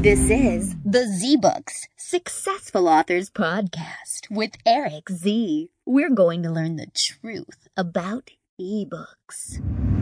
This is the Z-Books Successful Authors Podcast with Eric Z. We're going to learn the truth about ebooks.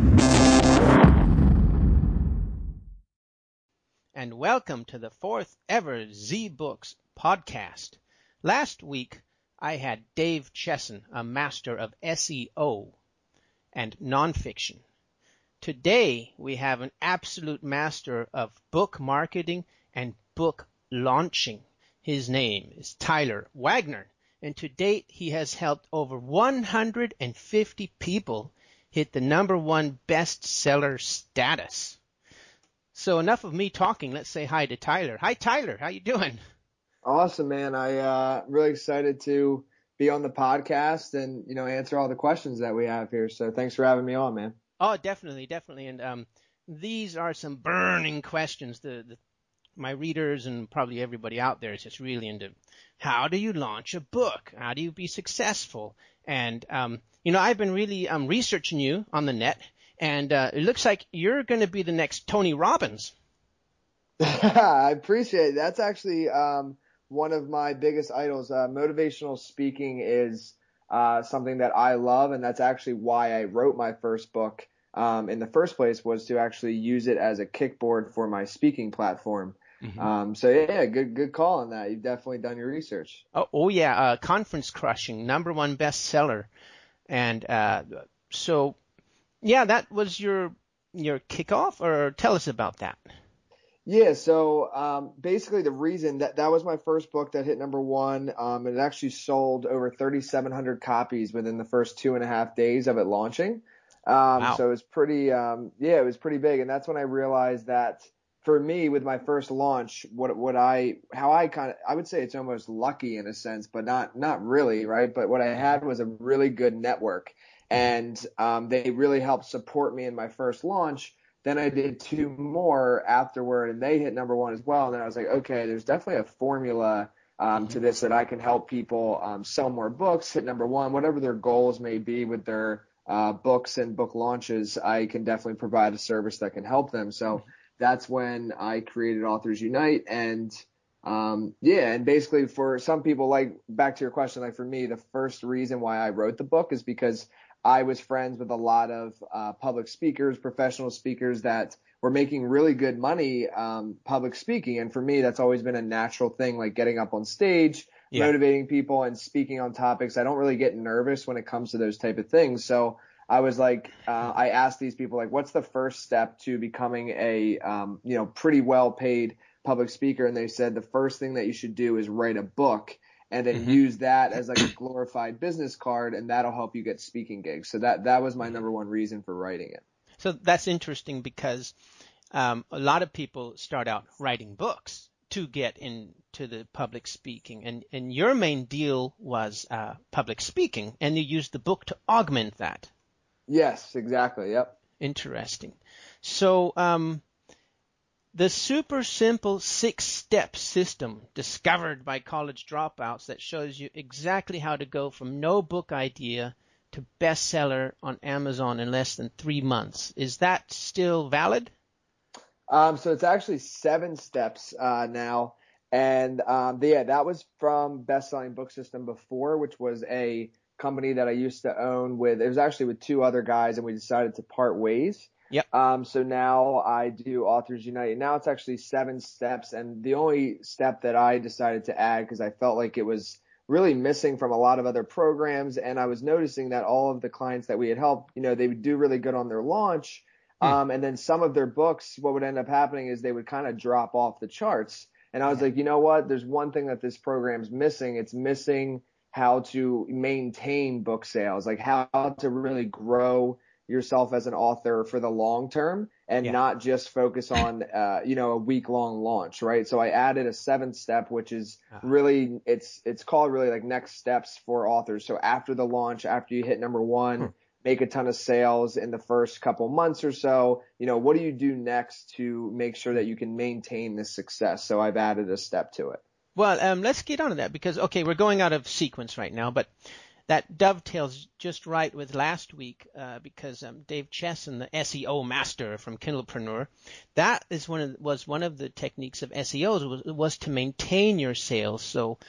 And welcome to the fourth ever Z-Books podcast. Last week, I had Dave Chesson, a master of SEO and nonfiction. Today, we have an absolute master of book marketing and book launching. His name is Tyler Wagner, and to date, he has helped over 150 people hit the #1 bestseller status. So enough of me talking. Let's say hi to Tyler. Hi, Tyler. How you doing? Awesome, man. I'm really excited to be on the podcast and, answer all the questions that we have here. So thanks for having me on, man. Oh, definitely. And these are some burning questions. My readers and probably everybody out there is just really into how do you launch a book? How do you be successful? And, I've been really researching you on the net. And it looks like you're going to be the next Tony Robbins. I appreciate it. That's actually one of my biggest idols. Motivational speaking is something that I love, and that's actually why I wrote my first book in the first place, was to actually use it as a kickboard for my speaking platform. Mm-hmm. Good call on that. You've definitely done your research. Oh yeah, Conference Crushing, #1 bestseller. And so... yeah, that was your kickoff, or tell us about that. Yeah, so basically the reason that was my first book that hit #1. It actually sold over 3,700 copies within the first 2.5 days of it launching. Wow. So it was pretty, it was pretty big, and that's when I realized that for me, with my first launch, I would say it's almost lucky in a sense, but not really, right? But what I had was a really good network. And they really helped support me in my first launch. Then I did 2 more afterward, and they hit #1 as well. And then I was like, okay, there's definitely a formula to this that I can help people sell more books, hit #1, whatever their goals may be with their books and book launches. I can definitely provide a service that can help them. So that's when I created Authors Unite. And and basically for some people, like back to your question, like for me, the first reason why I wrote the book is because I was friends with a lot of public speakers, professional speakers that were making really good money public speaking. And for me, that's always been a natural thing, like getting up on stage, motivating people and speaking on topics. I don't really get nervous when it comes to those type of things. So I was like, I asked these people, like, what's the first step to becoming a, pretty well paid public speaker? And they said the first thing that you should do is write a book. And then use that as like a glorified business card, and that'll help you get speaking gigs. So that was my #1 reason for writing it. So that's interesting because a lot of people start out writing books to get into the public speaking. And your main deal was public speaking, and you used the book to augment that. Yes, exactly. Yep. Interesting. So the super simple 6-step system discovered by college dropouts that shows you exactly how to go from no book idea to bestseller on Amazon in less than 3 months. Is that still valid? So it's actually 7 steps now. And that was from Best Selling Book System before, which was a company that I used to own it was actually with 2 other guys, and we decided to part ways. Yep. So now I do Authors Unite. Now it's actually 7 steps. And the only step that I decided to add, because I felt like it was really missing from a lot of other programs. And I was noticing that all of the clients that we had helped, they would do really good on their launch. And then some of their books, what would end up happening is they would kind of drop off the charts. And I was like, you know what? There's one thing that this program's missing. It's missing how to maintain book sales, like how to really grow yourself as an author for the long term and not just focus on, a week-long launch, right? So I added a 7th step, which is really, it's called really like next steps for authors. So after the launch, after you hit #1, make a ton of sales in the first couple months or so, what do you do next to make sure that you can maintain this success? So I've added a step to it. Well, let's get on to that because, okay, we're going out of sequence right now, but that dovetails just right with last week because Dave Chesson, the SEO master from Kindlepreneur, that was one of the techniques of SEOs was to maintain your sales.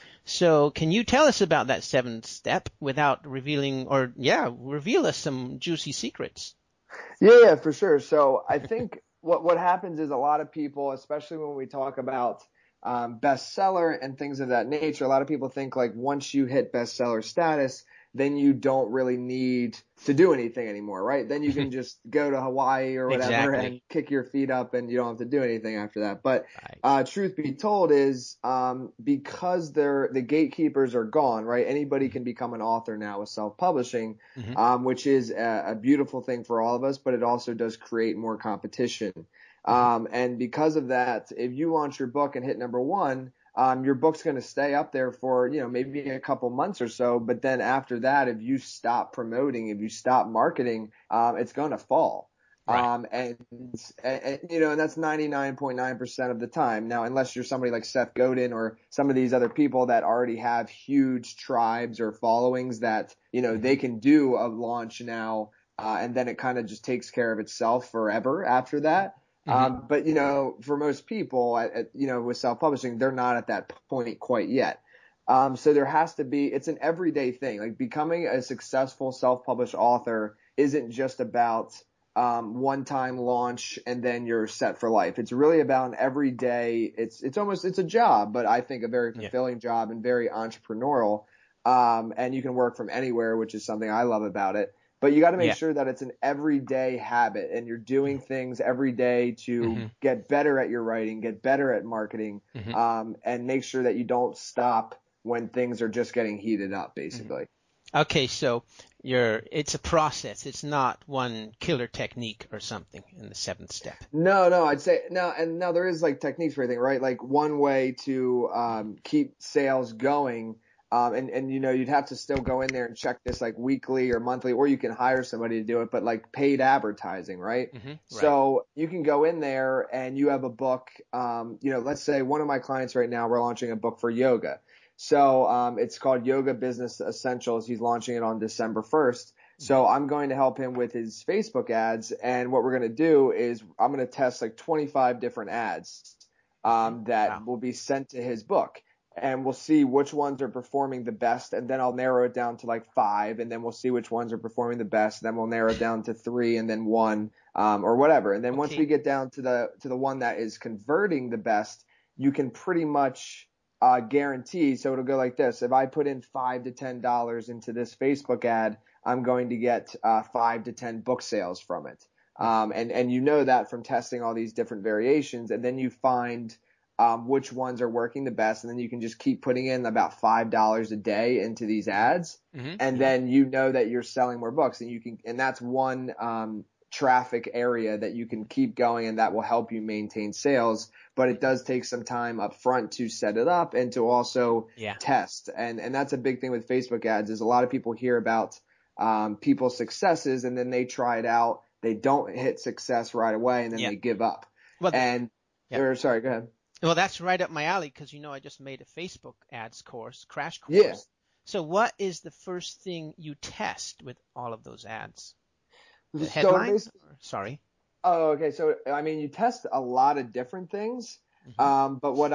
So can you tell us about that 7th step without revealing, or reveal us some juicy secrets? Yeah, for sure. So I think what happens is a lot of people, especially when we talk about bestseller and things of that nature, a lot of people think like once you hit bestseller status, then you don't really need to do anything anymore, right? Then you can just go to Hawaii or whatever and kick your feet up and you don't have to do anything after that. But truth be told is because the gatekeepers are gone, right? Anybody can become an author now with self-publishing, which is a beautiful thing for all of us, but it also does create more competition. And because of that, if you launch your book and hit number 1, your book's going to stay up there for, maybe a couple months or so. But then after that, if you stop promoting, if you stop marketing, it's going to fall. Right. And that's 99.9% of the time. Now, unless you're somebody like Seth Godin or some of these other people that already have huge tribes or followings that, they can do a launch now, and then it kind of just takes care of itself forever after that. But for most people, with self-publishing, they're not at that point quite yet. So there has to be, it's an everyday thing. Like becoming a successful self-published author isn't just about one-time launch and then you're set for life. It's really about an everyday. It's a job, but I think a very fulfilling job and very entrepreneurial. And you can work from anywhere, which is something I love about it. But you got to make sure that it's an everyday habit and you're doing things every day to get better at your writing, get better at marketing, and make sure that you don't stop when things are just getting heated up, basically. Okay, so it's a process. It's not one killer technique or something in the 7th step. No, I'd say no. And now there is like techniques for everything, right? Like one way to keep sales going. And you'd have to still go in there and check this like weekly or monthly, or you can hire somebody to do it, but like paid advertising, right? So you can go in there and you have a book, let's say one of my clients right now, we're launching a book for yoga. So, it's called Yoga Business Essentials. He's launching it on December 1st. So I'm going to help him with his Facebook ads. And what we're going to do is I'm going to test like 25 different ads, that will be sent to his book. And we'll see which ones are performing the best, and then I'll narrow it down to like 5, and then we'll see which ones are performing the best, and then we'll narrow it down to 3, and then 1, or whatever. And then once we get down to the one that is converting the best, you can pretty much guarantee. So it'll go like this: if I put in $5 to $10 into this Facebook ad, I'm going to get 5 to 10 book sales from it. And that from testing all these different variations, and then you find which ones are working the best, and then you can just keep putting in about $5 a day into these ads, and then that you're selling more books, and that's one traffic area that you can keep going, and that will help you maintain sales. But it does take some time up front to set it up and to also test, and that's a big thing with Facebook ads. Is a lot of people hear about people's successes, and then they try it out, they don't hit success right away, and then they give up. Sorry, go ahead. Well, that's right up my alley because, I just made a Facebook ads crash course. Yeah. So what is the first thing you test with all of those ads? The headlines? Sorry. Oh, okay. So, you test a lot of different things. But what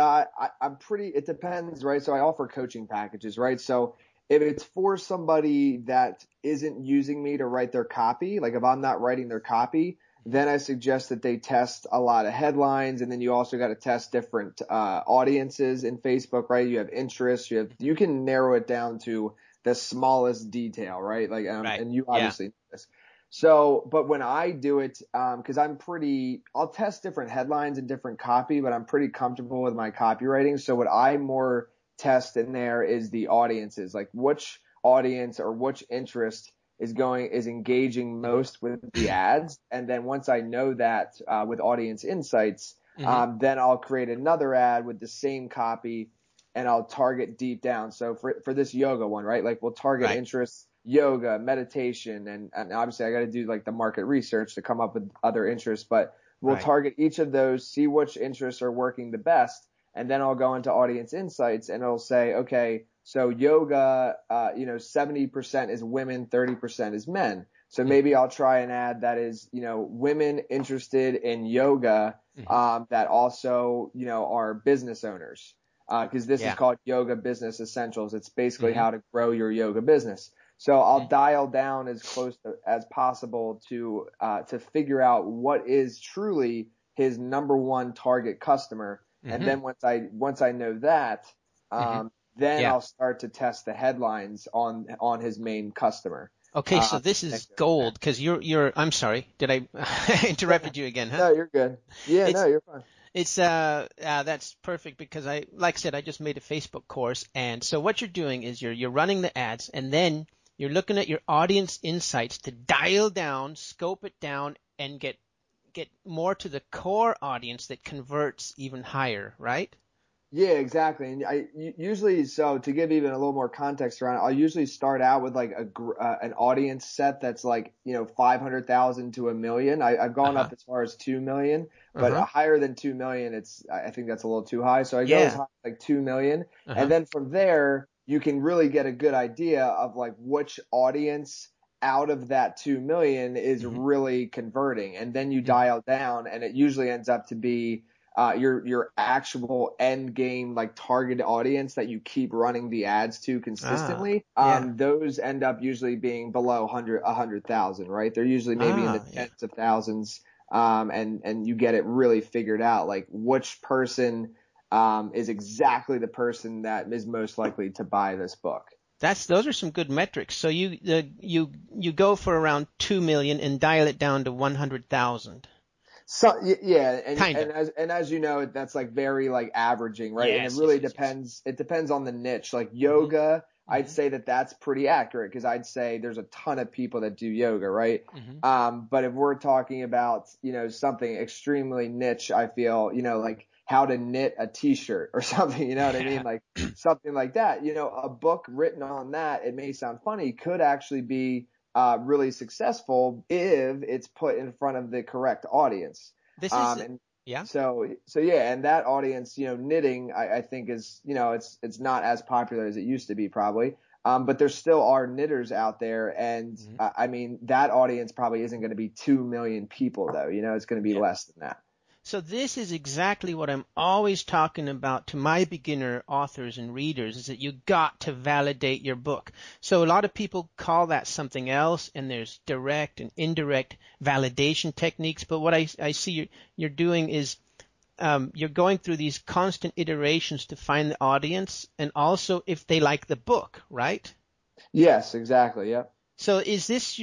it depends, right? So I offer coaching packages, right? So if it's for somebody that isn't using me to write their copy, like if I'm not writing their copy, then I suggest that they test a lot of headlines, and then you also got to test different audiences in Facebook, right? You have interests, you can narrow it down to the smallest detail, right? Like, and you obviously know this. So, but when I do it, because I'll test different headlines and different copy, but I'm pretty comfortable with my copywriting. So what I more test in there is the audiences, like which audience or which interest is engaging most with the ads. And then once I know that with audience insights, then I'll create another ad with the same copy and I'll target deep down. So for this yoga one, right? Like we'll target interests, yoga, meditation, and obviously I got to do like the market research to come up with other interests, but we'll target each of those, see which interests are working the best. And then I'll go into audience insights and it'll say, okay, So yoga, 70% is women, 30% is men. So maybe I'll try an ad that is, women interested in yoga, that also, are business owners. Cause this is called Yoga Business Essentials. It's basically how to grow your yoga business. So I'll dial down as close as possible to figure out what is truly his number one target customer. And then once I know that, then I'll start to test the headlines on his main customer. Okay, so this is gold because you're. I'm sorry, did I interrupted you again? Huh? No, you're good. Yeah, no, you're fine. It's that's perfect because like I said, I just made a Facebook course, and so what you're doing is you're running the ads, and then you're looking at your audience insights to dial down, scope it down, and get more to the core audience that converts even higher, right? Yeah, exactly. And I usually, so to give even a little more context around it, I'll usually start out with like an audience set that's like, 500,000 to 1 million. I've gone up as far as 2 million, but higher than 2 million, I think that's a little too high. So I go as high as like 2 million. And then from there, you can really get a good idea of like which audience out of that 2 million is really converting. And then you dial down, and it usually ends up to be your actual end game, like target audience that you keep running the ads to consistently. Those end up usually being below 100,000, right? They're usually maybe in the tens of thousands. And you get it really figured out, like which person is exactly the person that is most likely to buy this book. Those are some good metrics. So you go for around 2 million and dial it down to 100,000. So yeah, and as you know, that's like very like averaging, right? Yes, and it really depends. It depends on the niche. Like yoga, I'd say that's pretty accurate because I'd say there's a ton of people that do yoga, right? But if we're talking about something extremely niche, I feel like how to knit a t-shirt or something, you know what I mean? Like something like that. A book written on that, it may sound funny, could actually be really successful if it's put in front of the correct audience. This is So yeah, and that audience, knitting, I think is, it's not as popular as it used to be probably. But there still are knitters out there, and I mean that audience probably isn't going to be 2 million people though. It's going to be less than that. So this is exactly what I'm always talking about to my beginner authors and readers, is that you got to validate your book. So a lot of people call that something else, and there's direct and indirect validation techniques. But what I see you're doing is you're going through these constant iterations to find the audience and also if they like the book, right? Yes, exactly. Yeah. So is this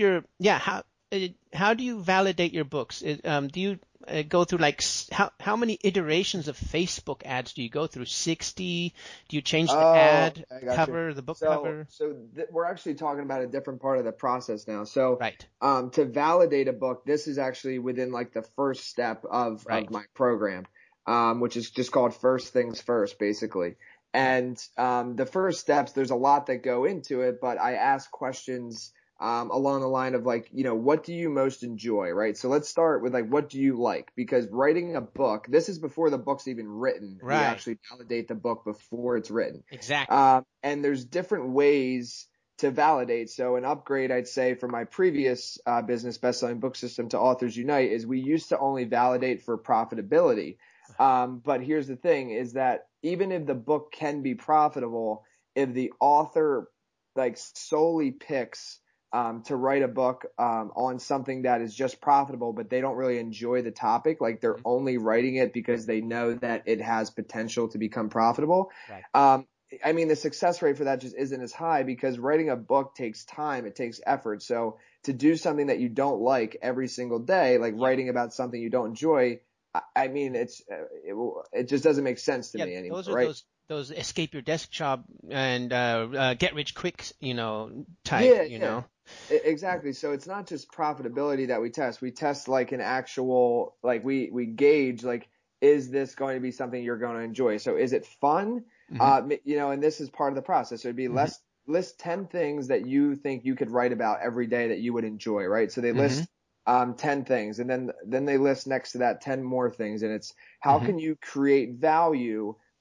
how do you validate your books? Do you go through like how many iterations of Facebook ads do you go through? 60? Do you change the ad cover, the book cover? So we're actually talking about a different part of the process now. So right. To validate a book, this is actually within like the first step of my program, which is just called First Things First, basically. And the first steps, there's a lot that go into it, but I ask questions along the line of like, what do you most enjoy, right? So let's start with like, what do you like? Because writing a book, this is before the book's even written. Right. We actually validate the book before it's written. Exactly. And there's different ways to validate. So an upgrade, I'd say, from my previous business, Bestselling Book System, to Authors Unite, is we used to only validate for profitability. But here's the thing is that even if the book can be profitable, if the author like solely picks to write a book on something that is just profitable, but they don't really enjoy the topic, like they're only writing it because they know that it has potential to become profitable. Right. I mean, the success rate for that just isn't as high because writing a book takes time, it takes effort. So to do something that you don't like every single day, like writing about something you don't enjoy, I mean, it just doesn't make sense to me anymore. Those are right? those escape your desk job and get rich quick, type, Yeah. Exactly. So it's not just profitability that we test. We test like an actual, like we gauge, like, is this going to be something you're going to enjoy? So is it fun? And this is part of the process. So it'd be list 10 things that you think you could write about every day that you would enjoy, right? So they list 10 things, and then they list next to that 10 more things. And it's how can you create value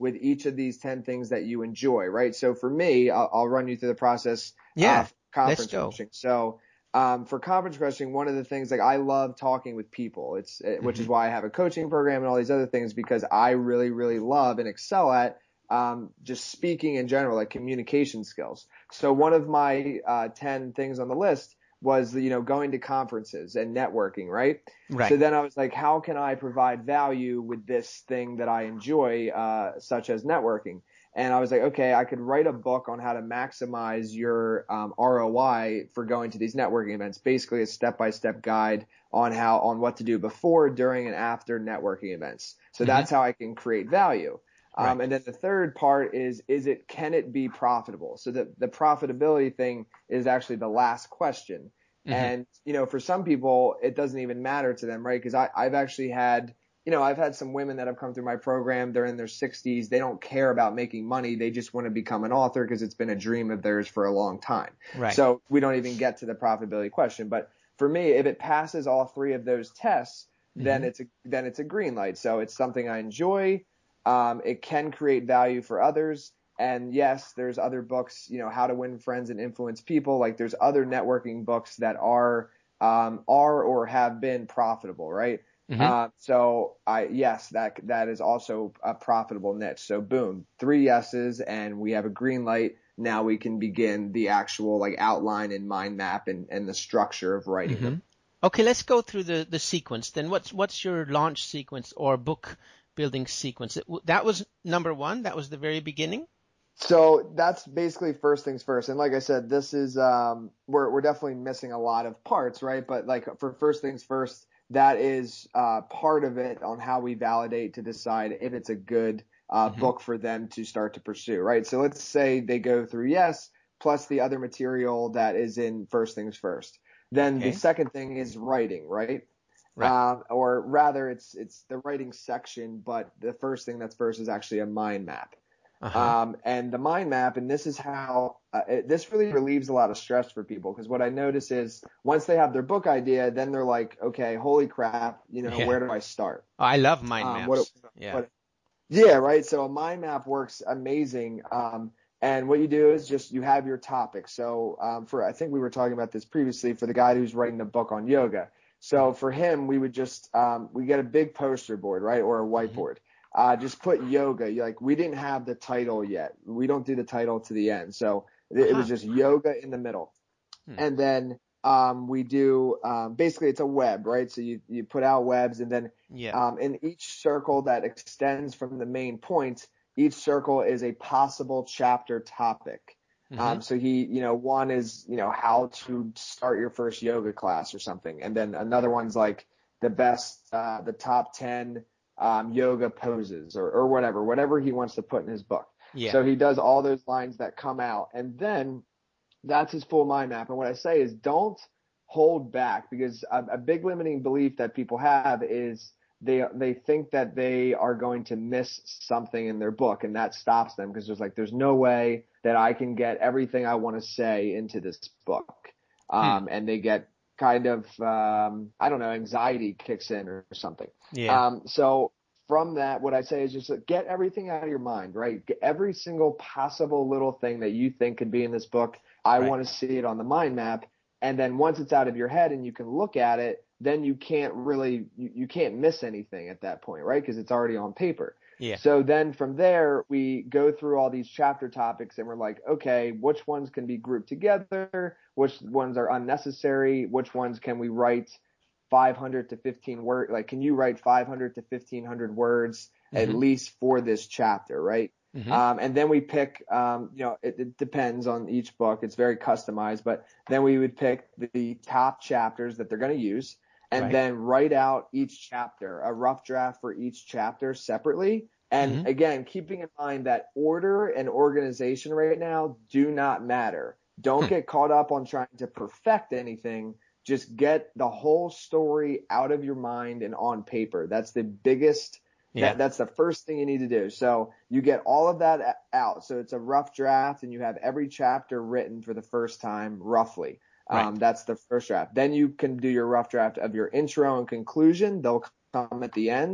with each of these 10 things that you enjoy, right? So for me, I'll run you through the process Yeah, of let's conference go. coaching. So for conference coaching, one of the things, like, I love talking with people. Which is why I have a coaching program and all these other things, because I really, really love and excel at just speaking in general, like communication skills. So one of my 10 things on the list was, going to conferences and networking, right? Right. So then I was like, how can I provide value with this thing that I enjoy, such as networking? And I was like, okay, I could write a book on how to maximize your ROI for going to these networking events, basically a step-by-step guide on what to do before, during, and after networking events. So that's how I can create value. Right. And then the third part can it be profitable? So the profitability thing is actually the last question. And, for some people, it doesn't even matter to them, right? Because I've actually had, I've had some women that have come through my program. They're in their 60s. They don't care about making money. They just want to become an author because it's been a dream of theirs for a long time. Right. So we don't even get to the profitability question. But for me, if it passes all three of those tests, then it's a green light. So it's something I enjoy. It can create value for others. And yes, there's other books, How to Win Friends and Influence People. Like, there's other networking books that are or have been profitable, right? So yes, that is also a profitable niche. So boom, 3 yeses, and we have a green light. Now we can begin the actual, like, outline and mind map and the structure of writing them. Okay, let's go through the sequence then. What's your launch sequence or book building sequence? That was number 1. That was the very beginning. So that's basically first things first. And like I said, this is we're definitely missing a lot of parts, right? But like, for first things first, that is part of it on how we validate to decide if it's a good book for them to start to pursue, right? So let's say they go through yes, plus the other material that is in first things first. Then the second thing is writing, right? Or rather, it's the writing section, but the first thing that's first is actually a mind map. And the mind map, and this is how this really relieves a lot of stress for people, because what I notice is once they have their book idea, then they're like, okay, holy crap, where do I start? Oh, I love mind maps. Yeah, right. So a mind map works amazing. And what you do is just you have your topic. So I think we were talking about this previously, for the guy who's writing the book on yoga. So for him, we would just we get a big poster board, right, or a whiteboard. Just put yoga. We didn't have the title yet. We don't do the title to the end. So it was just yoga in the middle. And then we do basically it's a web, right? So you put out webs, and then in each circle that extends from the main point, each circle is a possible chapter topic. So one is, how to start your first yoga class or something. And then another one's like the top 10 yoga poses or whatever he wants to put in his book. So he does all those lines that come out, and then that's his full mind map. And what I say is, don't hold back, because a big limiting belief that people have is they think that they are going to miss something in their book, and that stops them, because there's no way that I can get everything I want to say into this book. And they get kind of, I don't know, anxiety kicks in or something. So from that, what I say is just get everything out of your mind, right? Get every single possible little thing that you think could be in this book. I want to see it on the mind map. And then once it's out of your head and you can look at it, then you can't really, you can't miss anything at that point, right? Because it's already on paper. So then from there, we go through all these chapter topics, and we're like, okay, which ones can be grouped together? Which ones are unnecessary? Which ones can we write 500 to 15 words? Like, can you write 500 to 1500 words at least for this chapter, right? And then we pick, it depends on each book. It's very customized, but then we would pick the top chapters that they're going to use, and then write out each chapter, a rough draft for each chapter separately. And again, keeping in mind that order and organization right now do not matter. Don't get caught up on trying to perfect anything. Just get the whole story out of your mind and on paper. That's the biggest, that's the first thing you need to do. So you get all of that out. So it's a rough draft, and you have every chapter written for the first time, roughly. That's the first draft. Then you can do your rough draft of your intro and conclusion. They'll come at the end.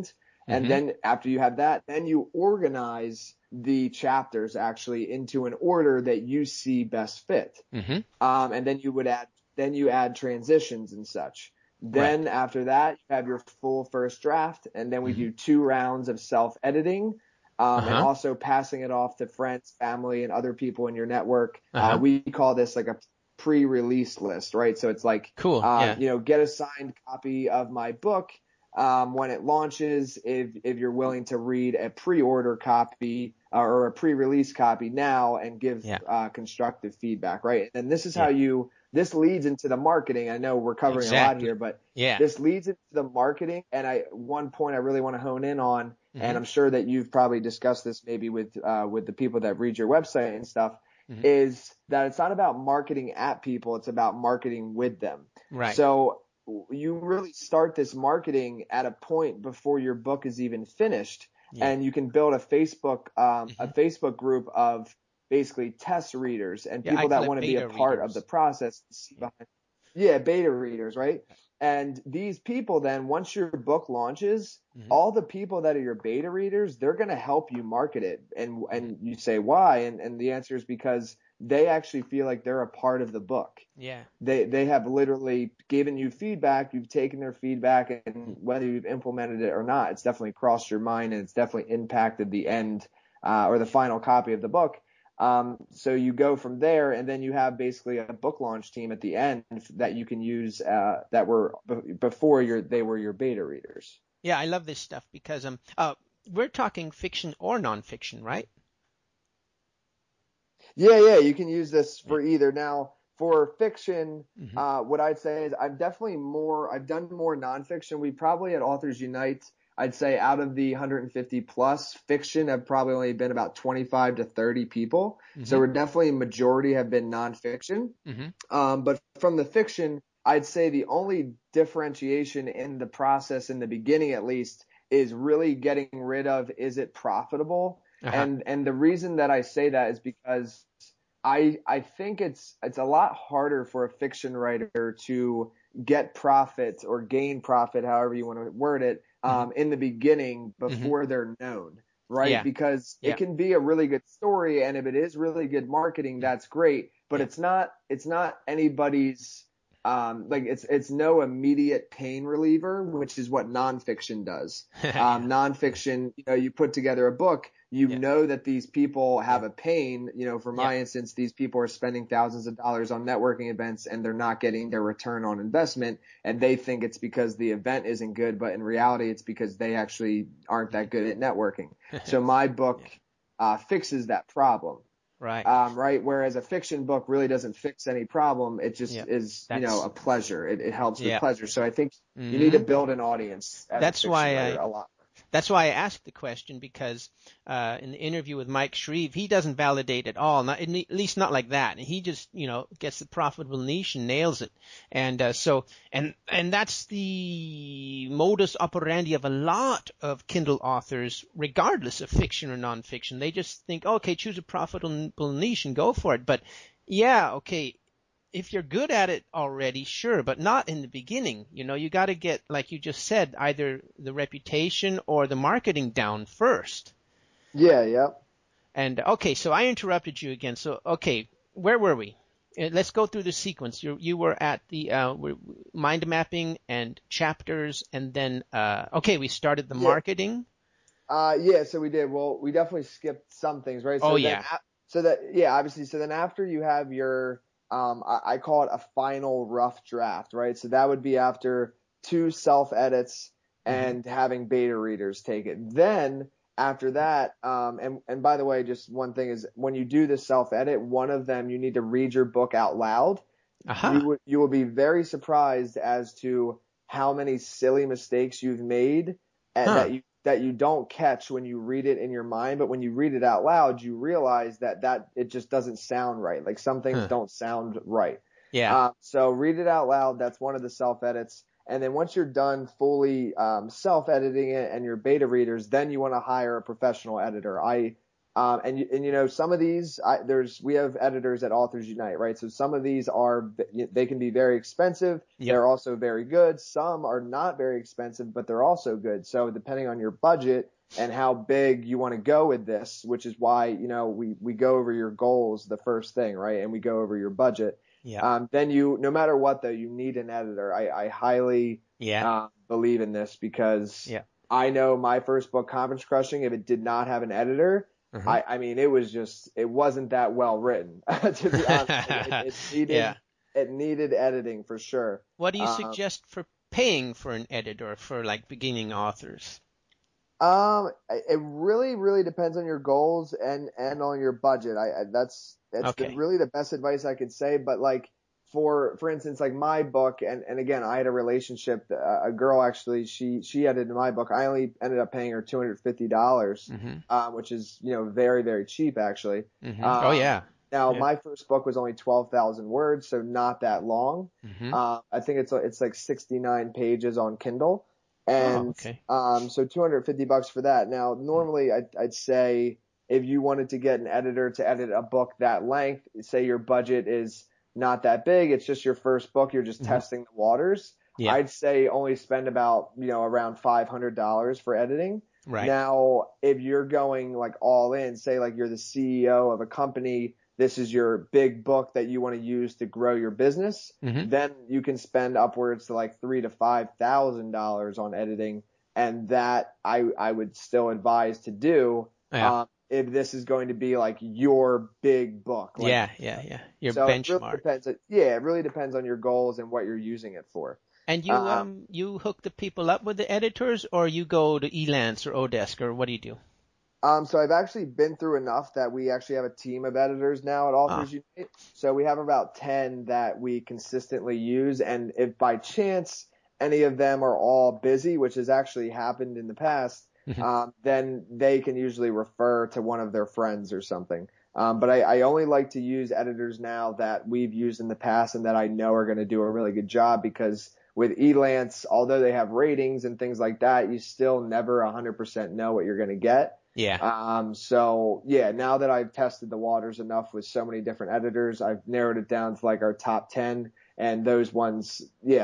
And then after you have that, then you organize the chapters actually into an order that you see best fit. And then you add transitions and such. Then after that, you have your full first draft, and then we do 2 rounds of self-editing, and also passing it off to friends, family, and other people in your network. We call this like a pre-release list, right? So it's like, get a signed copy of my book when it launches, if you're willing to read a pre-order copy or a pre-release copy now and give constructive feedback, right? And this is how this leads into the marketing. I know we're covering a lot here, but this leads into the marketing. And one point I really want to hone in on, and I'm sure that you've probably discussed this maybe with the people that read your website and stuff, is that it's not about marketing at people, it's about marketing with them. Right. So you really start this marketing at a point before your book is even finished, and you can build a Facebook group of basically test readers and people that want to be a part of the process. Beta readers, right? And these people then, once your book launches, all the people that are your beta readers, they're going to help you market it. And you say, why? And the answer is because they actually feel like they're a part of the book. Yeah. They have literally given you feedback. You've taken their feedback, and whether you've implemented it or not, it's definitely crossed your mind, and it's definitely impacted the end or the final copy of the book. So you go from there, and then you have basically a book launch team at the end that you can use that were before they were your beta readers. Yeah, I love this stuff because we're talking fiction or nonfiction, right? Yeah, you can use this for either. Now, for fiction, what I'd say is I've done more nonfiction. We probably at Authors Unite, I'd say out of the 150 plus, fiction have probably only been about 25 to 30 people. So we're definitely majority have been nonfiction. But from the fiction, I'd say the only differentiation in the process in the beginning, at least, is really getting rid of, is it profitable? And the reason that I say that is because I think it's a lot harder for a fiction writer to get profit or gain profit, however you want to word it, in the beginning before they're known, right? Yeah. Because it can be a really good story, and if it is really good marketing, that's great. But it's not anybody's it's no immediate pain reliever, which is what nonfiction does. Nonfiction, you put together a book, know that these people have a pain. For my instance, these people are spending thousands of dollars on networking events and they're not getting their return on investment, and they think it's because the event isn't good, but in reality it's because they actually aren't that good at networking. So my book fixes that problem. Right. Right. Whereas a fiction book really doesn't fix any problem. It just is, a pleasure. It helps with pleasure. So I think you need to build an audience as a fiction writer a lot. That's why I asked the question, because in the interview with Mike Shreve, he doesn't validate at all, at least not like that. He just, gets the profitable niche and nails it. And and that's the modus operandi of a lot of Kindle authors, regardless of fiction or nonfiction. They just think, okay, choose a profitable niche and go for it. But if you're good at it already, sure, but not in the beginning. You got to get, like you just said, either the reputation or the marketing down first. Yeah, yep. And so I interrupted you again. So where were we? Let's go through the sequence. You were at the mind mapping and chapters, and then we started the marketing. So we did. Well, we definitely skipped some things, right? So obviously. So then after you have your I call it a final rough draft, right? So that would be after 2 self-edits and having beta readers take it. Then after that, and by the way, just one thing is when you do the self-edit, one of them, you need to read your book out loud. You will be very surprised as to how many silly mistakes you've made and that you don't catch when you read it in your mind, but when you read it out loud, you realize that it just doesn't sound right. Like some things don't sound right. Yeah. So read it out loud. That's one of the self-edits. And then once you're done fully self-editing it and your beta readers, then you want to hire a professional editor. And you know, some of these, we have editors at Authors Unite, right? So some of these they can be very expensive. Yep. They're also very good. Some are not very expensive, but they're also good. So depending on your budget and how big you want to go with this, which is why, you know, we go over your goals, the first thing, right? And we go over your budget. Yeah. Then no matter what though, you need an editor. I highly, believe in this because I know my first book, Conference Crushing, if it did not have an editor, I mean, it wasn't that well written, to be honest. It needed editing for sure. What do you suggest for paying for an editor for like beginning authors? It really, really depends on your goals and on your budget. That's really the best advice I could say. But like, for instance, like my book, and again, I had a relationship, a girl actually, she edited my book. I only ended up paying her $250, which is, you know, very, very cheap actually. Oh yeah. Now my first book was only 12,000 words, so not that long. I think it's like 69 pages on Kindle. And, so $250 for that. Now, normally I'd say if you wanted to get an editor to edit a book that length, say your budget is not that big, it's just your first book, you're just testing the waters. Yeah. I'd say only spend about, you know, around $500 for editing. Right. Now, if you're going like all in, say like you're the CEO of a company, this is your big book that you want to use to grow your business, then you can spend upwards to like $3,000 to $5,000 on editing. And that I would still advise to do. Yeah. If this is going to be like your big book. Like, your benchmark. It really depends on your goals and what you're using it for. And you hook the people up with the editors, or you go to Elance or Odesk, or what do you do? So I've actually been through enough that we actually have a team of editors now at Authors Unite. So we have about 10 that we consistently use. And if by chance any of them are all busy, which has actually happened in the past, then they can usually refer to one of their friends or something. But I only like to use editors now that we've used in the past and that I know are going to do a really good job, because with Elance, although they have ratings and things like that, you still never 100% know what you're going to get. Yeah. So yeah, now that I've tested the waters enough with so many different editors, I've narrowed it down to like our top 10, and those ones,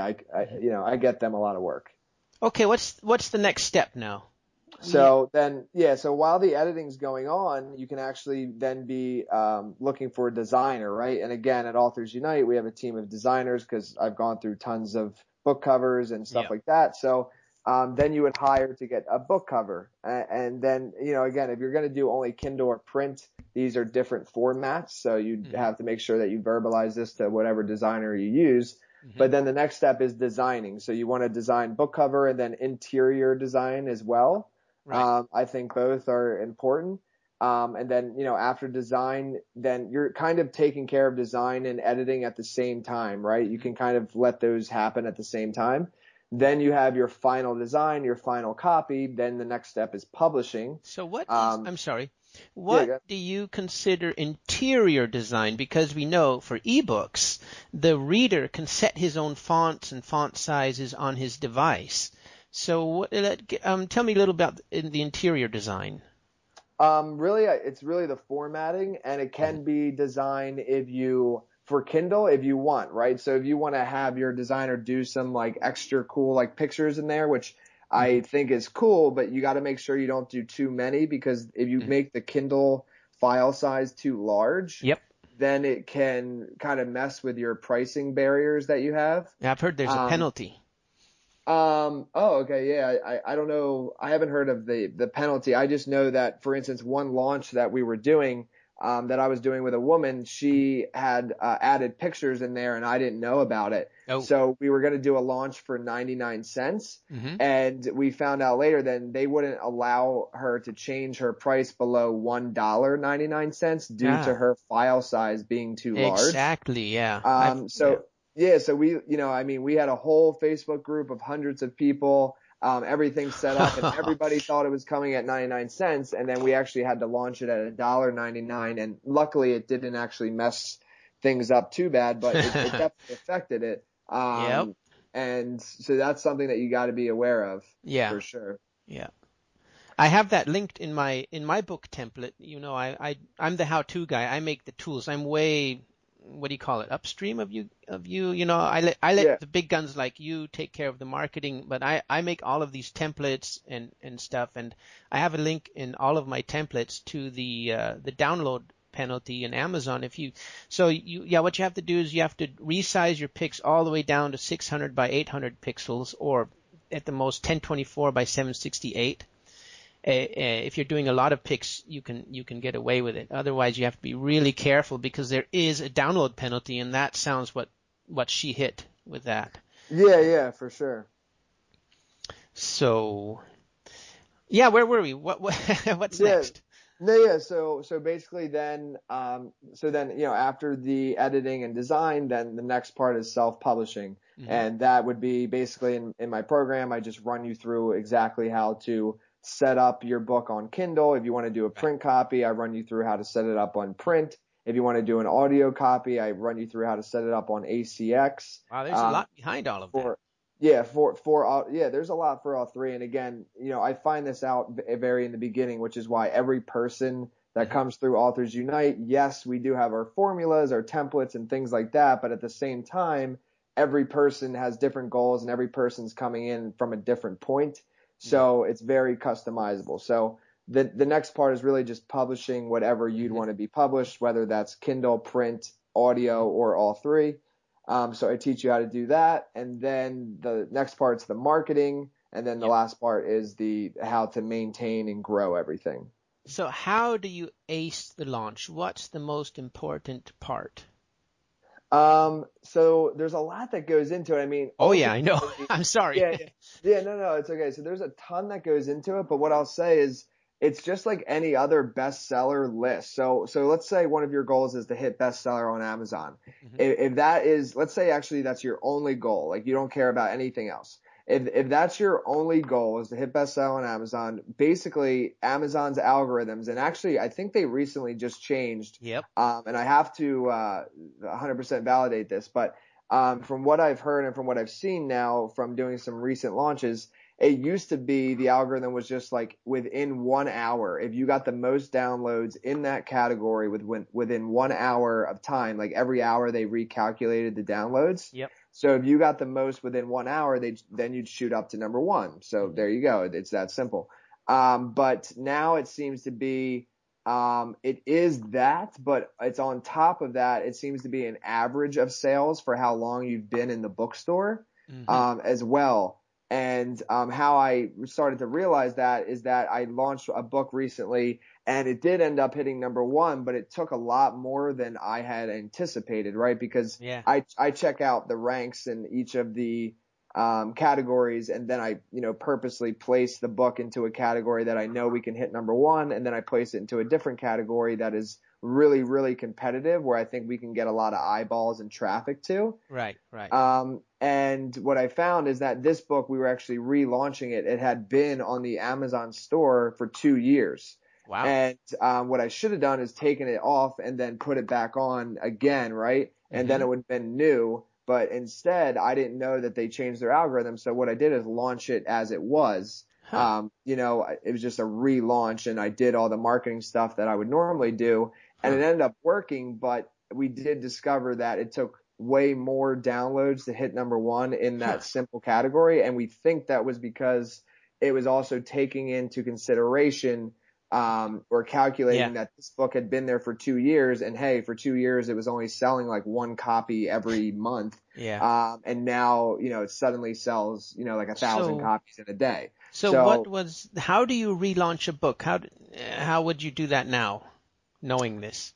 I get them a lot of work. Okay. What's the next step now? So so while the editing's going on, you can actually then be looking for a designer, right? And again, at Authors Unite, we have a team of designers because I've gone through tons of book covers and stuff like that. So then you would hire to get a book cover. And then, again, if you're going to do only Kindle or print, these are different formats. So you'd have to make sure that you verbalize this to whatever designer you use. But then the next step is designing. So you want to design book cover and then interior design as well. Right. I think both are important. And then, after design, then you're kind of taking care of design and editing at the same time, right? You can kind of let those happen at the same time. Then you have your final design, your final copy. Then the next step is publishing. So I'm sorry. What do you consider interior design? Because we know for ebooks, the reader can set his own fonts and font sizes on his device. So tell me a little about the interior design. Really, it's really the formatting, and it can be designed for Kindle if you want, right? So if you want to have your designer do some like extra cool like pictures in there, which I think is cool, but you got to make sure you don't do too many, because if you make the Kindle file size too large, then it can kind of mess with your pricing barriers that you have. Yeah, I've heard there's a penalty. Okay. Yeah. I don't know. I haven't heard of the penalty. I just know that, for instance, one launch that we were doing, that I was doing with a woman, she had added pictures in there and I didn't know about it. Oh. So we were going to do a launch for 99 cents. And we found out later then they wouldn't allow her to change her price below $1.99 due to her file size being too large. Exactly. Yeah. So we had a whole Facebook group of hundreds of people, everything set up, and everybody thought it was coming at 99 cents. And then we actually had to launch it at $1.99. And luckily it didn't actually mess things up too bad, but it definitely affected it. And so that's something that you got to be aware of. Yeah. For sure. Yeah. I have that linked in my book template. I'm the how-to guy. I make the tools. I'm way, what do you call it, upstream of you. I let Yeah. the big guns like you take care of the marketing, but I make all of these templates and stuff, and I have a link in all of my templates to the download penalty in Amazon. What you have to do is you have to resize your pics all the way down to 600 by 800 pixels, or at the most 1024 by 768. If you're doing a lot of pics, you can get away with it. Otherwise, you have to be really careful because there is a download penalty, and that sounds what she hit with that. Yeah, for sure. So, yeah, where were we? What's next? No, yeah. So basically then, after the editing and design, then the next part is self-publishing. Mm-hmm. And that would be basically in my program, I just run you through exactly how to set up your book on Kindle. If you want to do a print copy, I run you through how to set it up on print. If you want to do an audio copy, I run you through how to set it up on ACX. Wow, there's a lot behind all of that. There's a lot for all three. And again, I find this out very in the beginning, which is why every person that comes through Authors Unite, yes, we do have our formulas, our templates and things like that. But at the same time, every person has different goals and every person's coming in from a different point. So it's very customizable. So the next part is really just publishing whatever you'd want to be published, whether that's Kindle, print, audio, or all three. So I teach you how to do that. And then the next part's the marketing. And then the last part is how to maintain and grow everything. So how do you ace the launch? What's the most important part? So there's a lot that goes into it. I mean, I know. I'm sorry. No, it's okay. So there's a ton that goes into it, but what I'll say is it's just like any other bestseller list. So let's say one of your goals is to hit bestseller on Amazon. Mm-hmm. If that is, let's say actually that's your only goal, like you don't care about anything else. If that's your only goal is to hit bestseller on Amazon, basically Amazon's algorithms, and actually I think they recently just changed. Yep. And I have to 100% validate this, but from what I've heard and from what I've seen now from doing some recent launches, it used to be the algorithm was just like within 1 hour. If you got the most downloads in that category within 1 hour of time, like every hour they recalculated the downloads. Yep. So if you got the most within 1 hour, then you'd shoot up to number one. So there you go. It's that simple. But now it seems to be, it is that, but it's on top of that. It seems to be an average of sales for how long you've been in the bookstore, as well. And how I started to realize that is that I launched a book recently and it did end up hitting number one, but it took a lot more than I had anticipated, right? Because I check out the ranks in each of the categories, and then I purposely place the book into a category that I know we can hit number one, and then I place it into a different category that is really, really competitive where I think we can get a lot of eyeballs and traffic to. Right. And what I found is that this book, we were actually relaunching it. It had been on the Amazon store for 2 years. Wow. And what I should have done is taken it off and then put it back on again, right? And then it would have been new. But instead, I didn't know that they changed their algorithm. So what I did is launch it as it was. It was just a relaunch, and I did all the marketing stuff that I would normally do. And it ended up working, but we did discover that it took way more downloads to hit number one in that simple category. And we think that was because it was also taking into consideration or calculating that this book had been there for 2 years, and hey, for 2 years it was only selling like one copy every month. And now, it suddenly sells, like 1,000 copies in a day. So how do you relaunch a book? How would you do that now, knowing this?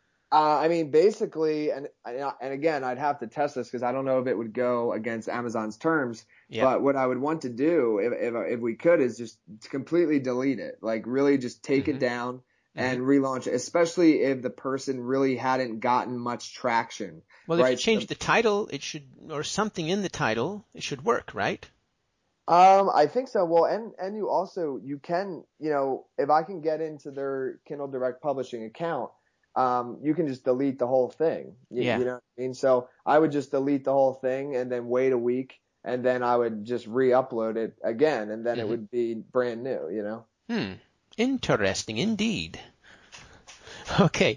Basically, and again, I'd have to test this because I don't know if it would go against Amazon's terms. But what I would want to do, if we could, is just completely delete it. Like really, just take it down and relaunch it. Especially if the person really hadn't gotten much traction. Well, if you change the title, it should, or something in the title, it should work, right? I think so. Well, and you can, if I can get into their Kindle Direct Publishing account. You can just delete the whole thing. You know what I mean? So I would just delete the whole thing and then wait a week, and then I would just re-upload it again, and then it would be brand new, Interesting indeed. Okay.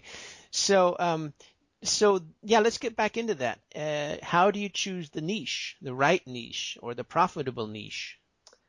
So yeah, let's get back into that. How do you choose the niche, the right niche, or the profitable niche?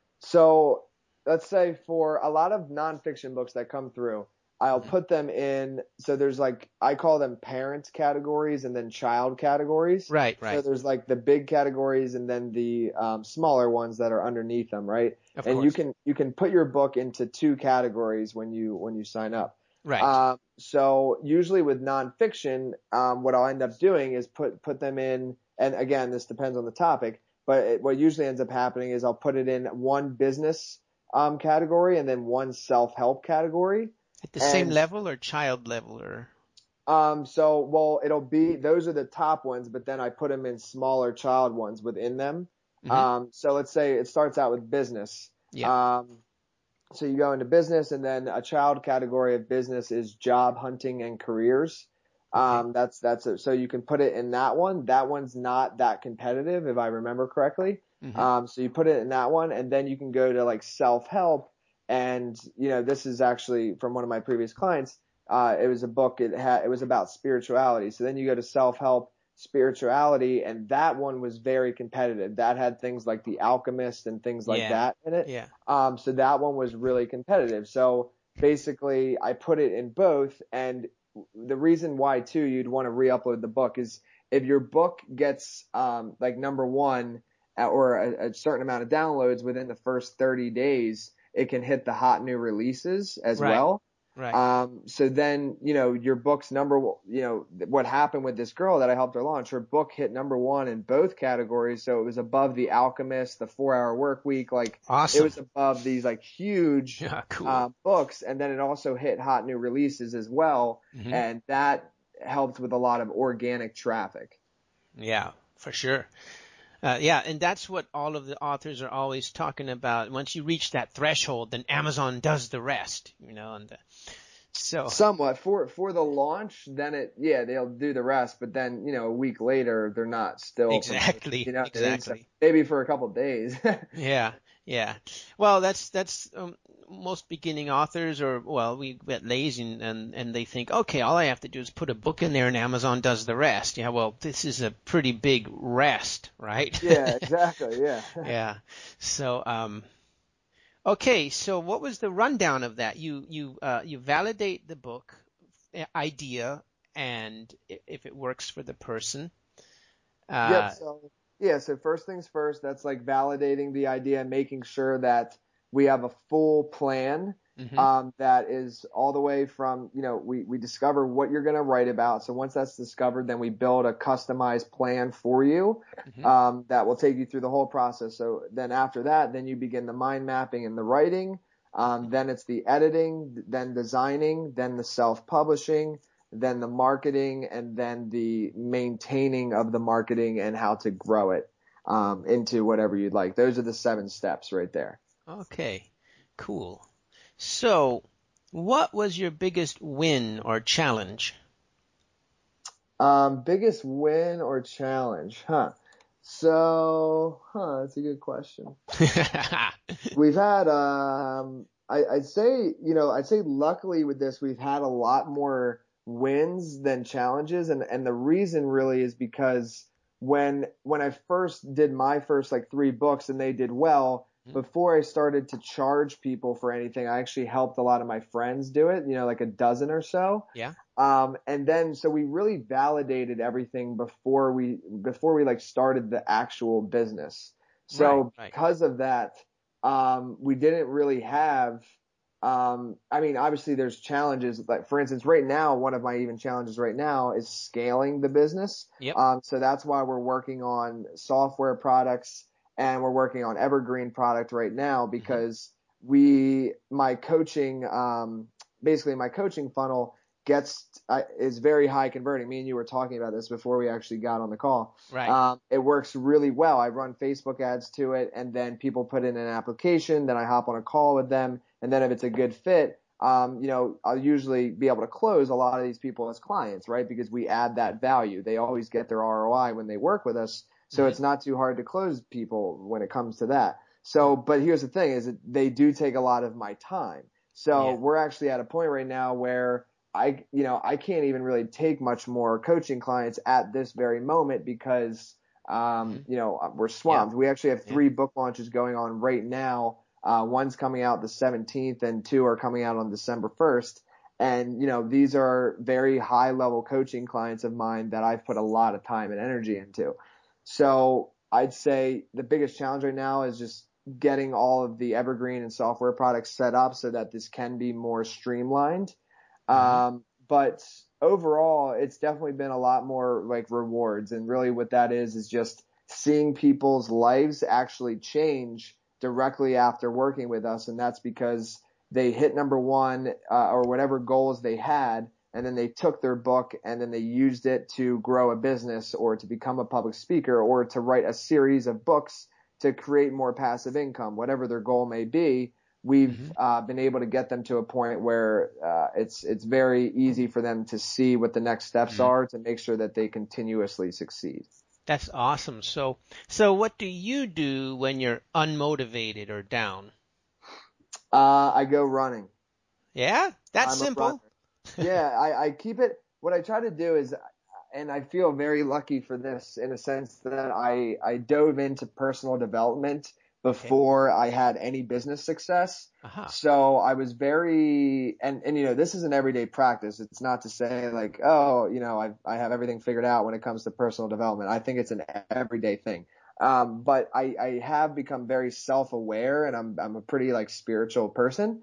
So let's say for a lot of nonfiction books that come through, I'll Mhm. put them in. So there's like, I call them parent categories and then child categories. Right, So right. there's like the big categories and then the smaller ones that are underneath them, right? Of And you course. can you can put your book into two categories when you sign up. Right. So usually with nonfiction, what I'll end up doing is put them in. And again, this depends on the topic. But what usually ends up happening is I'll put it in one business category and then one self-help category. At the same And level or child level or? so, well, it'll be, those are the top ones, but then I put them in smaller child ones within them. Hmm. So let's say it starts out with business. Yeah. Um, so you go into business, and then a child category of business is job hunting and careers. Okay. That's it. So you can put it in that one. That one's not that competitive, if I remember correctly. Hmm. So you put it in that one, and then you can go to like self-help. And this is actually from one of my previous clients. It was a book. It was about spirituality. So then you go to self-help, spirituality, and that one was very competitive. That had things like The Alchemist and things like Yeah. that in it. Yeah. So that one was really competitive. So basically, I put it in both. And the reason why too you'd want to re-upload the book is if your book gets like number one or a certain amount of downloads within the first 30 days, it can hit the hot new releases as Right. well. Right. So then, your book's what happened with this girl that I helped her launch, her book hit number one in both categories. So it was above The Alchemist, the 4 Hour Work Week. Like it Awesome. was above these like huge, Yeah. Cool. books. And then it also hit hot new releases as well. Hmm. And that helped with a lot of organic traffic. Yeah, for sure. Yeah, and that's what all of the authors are always talking about. Once you reach that threshold, then Amazon does the rest, and so Somewhat for the launch, then they'll do the rest, but then a week later they're not still promoting. exactly, So exactly. maybe for a couple of days. Yeah, yeah. Well, that's most beginning authors, or well, we get lazy and they think, okay, all I have to do is put a book in there and Amazon does the rest. Yeah, well, this is a pretty big rest, right? Yeah, exactly. Yeah. Yeah. So, okay, so what was the rundown of that? You validate the book idea and if it works for the person. Yep. Uh, So first things first, that's like validating the idea, making sure that we have a full plan, mhm, that is all the way from, we discover what you're going to write about. So once that's discovered, then we build a customized plan for you, mhm, that will take you through the whole process. So then after that, then you begin the mind mapping and the writing. Then it's the editing, then designing, then the self-publishing, then the marketing, and then the maintaining of the marketing and how to grow it into whatever you'd like. Those are the 7 steps right there. okay, cool. So, what was your biggest win or challenge? Biggest win or challenge, huh? That's a good question. We've had, I'd say luckily with this, we've had a lot more wins than challenges. And the reason really is because when I first did my first like 3 books and they did well, before I started to charge people for anything, I actually helped a lot of my friends do it, like a dozen or so. Yeah. And then so we really validated everything before we like started the actual business. Right, So right. because of that, we didn't really have, I mean, obviously there's challenges. Like for instance, right now, one of my even challenges right now is scaling the business. Yep. So that's why we're working on software products and we're working on evergreen product right now Mhm. because my coaching, basically my coaching funnel is very high converting. Me and you were talking about this before we actually got on the call. Right. It works really well. I run Facebook ads to it, and then people put in an application. Then I hop on a call with them, and then if it's a good fit, I'll usually be able to close a lot of these people as clients, right? Because we add that value. They always get their ROI when they work with us, so Mhm. it's not too hard to close people when it comes to that. So, but here's the thing is that they do take a lot of my time. So Yeah. we're actually at a point right now where I can't even really take much more coaching clients at this very moment because, we're swamped. We actually have 3 book launches going on right now. One's coming out the 17th and 2 are coming out on December 1st. And, these are very high level coaching clients of mine that I've put a lot of time and energy into. So I'd say the biggest challenge right now is just getting all of the evergreen and software products set up so that this can be more streamlined. But overall, it's definitely been a lot more like rewards. And really what that is just seeing people's lives actually change directly after working with us. And that's because they hit number 1, or whatever goals they had. And then they took their book and then they used it to grow a business or to become a public speaker or to write a series of books to create more passive income, whatever their goal may be. We've been able to get them to a point where it's very easy for them to see what the next steps are to make sure that they continuously succeed. That's awesome. So what do you do when you're unmotivated or down? I go running. Yeah, that's I'm simple. Yeah, I keep it. What I try to do is, and I feel very lucky for this in a sense that I dove into personal development before I had any business success. So I was very, and this is an everyday practice. It's not to say like, oh, I have everything figured out when it comes to personal development. I think it's an everyday thing. But I have become very self-aware and I'm a pretty like spiritual person.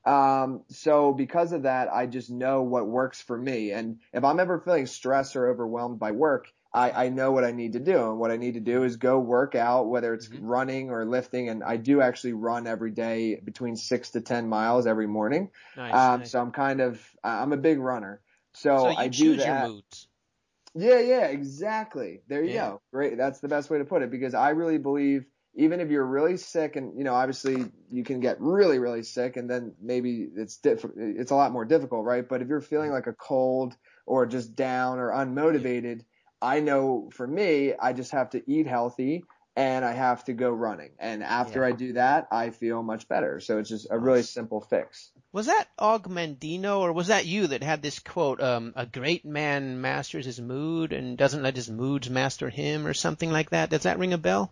So because of that, I just know what works for me. And if I'm ever feeling stressed or overwhelmed by work, I know what I need to do. And what I need to do is go work out, whether it's running or lifting. And I do actually run every day between 6 to 10 miles every morning. Nice. So I'm a big runner. So you I do choose that. your moods. Yeah, exactly. There you go. Great. That's the best way to put it because I really believe even if you're really sick and, obviously you can get really, really sick and then maybe it's a lot more difficult, right? But if you're feeling like a cold or just down or unmotivated, I know for me, I just have to eat healthy and I have to go running. And after I do that, I feel much better. So it's just a really simple fix. Was that Og Mandino or was that you that had this quote, a great man masters his mood and doesn't let his moods master him or something like that? Does that ring a bell?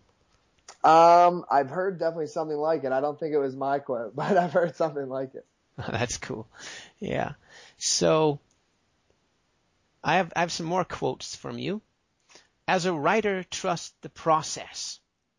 I've heard definitely something like it. I don't think it was my quote, but I've heard something like it. That's cool. Yeah. So I have some more quotes from you. As a writer, trust the process.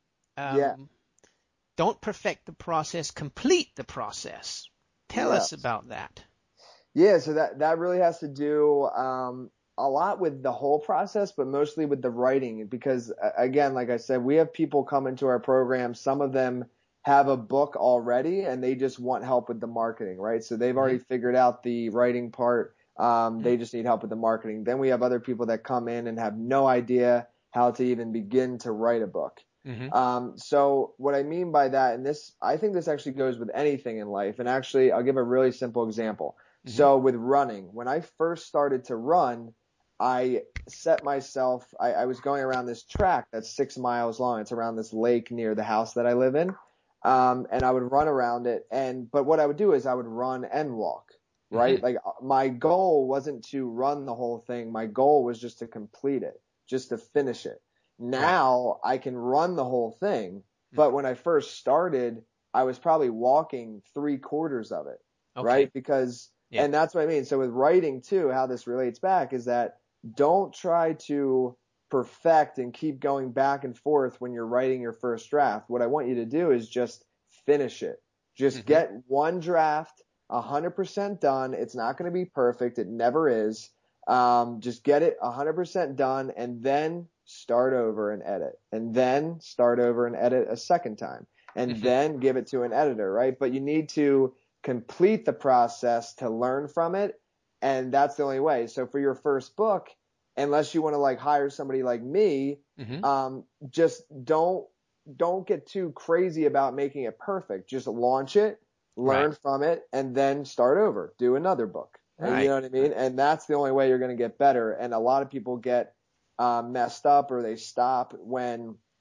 Don't perfect the process, complete the process. Tell us about that. Yeah, so that really has to do a lot with the whole process, but mostly with the writing because, again, like I said, we have people come into our program. Some of them have a book already and they just want help with the marketing, right? So they've already figured out the writing part. They just need help with the marketing. Then we have other people that come in and have no idea how to even begin to write a book. So what I mean by that, and I think this actually goes with anything in life. And actually, I'll give a really simple example. So with running, when I first started to run, I set myself, I was going around this track that's 6 miles long. It's around this lake near the house that I live in. And I would run around it. But what I would do is I would run and walk, right? Like my goal wasn't to run the whole thing. My goal was just to complete it, just to finish it. Now I can run the whole thing. But when I first started, I was probably walking 3/4 of it, right? Because, and that's what I mean. So with writing too, how this relates back is that don't try to perfect and keep going back and forth when you're writing your first draft. What I want you to do is just finish it. Just get one draft 100% done. It's not going to be perfect. It never is. Just get it 100% done and then start over and edit and then start over and edit a second time and then give it to an editor, right? But you need to complete the process to learn from it. And that's the only way. So for your first book, unless you want to like hire somebody like me, just don't get too crazy about making it perfect. Just launch it, learn from it, and then start over. Do another book. You know what I mean? And that's the only way you're going to get better. And a lot of people get messed up or they stop when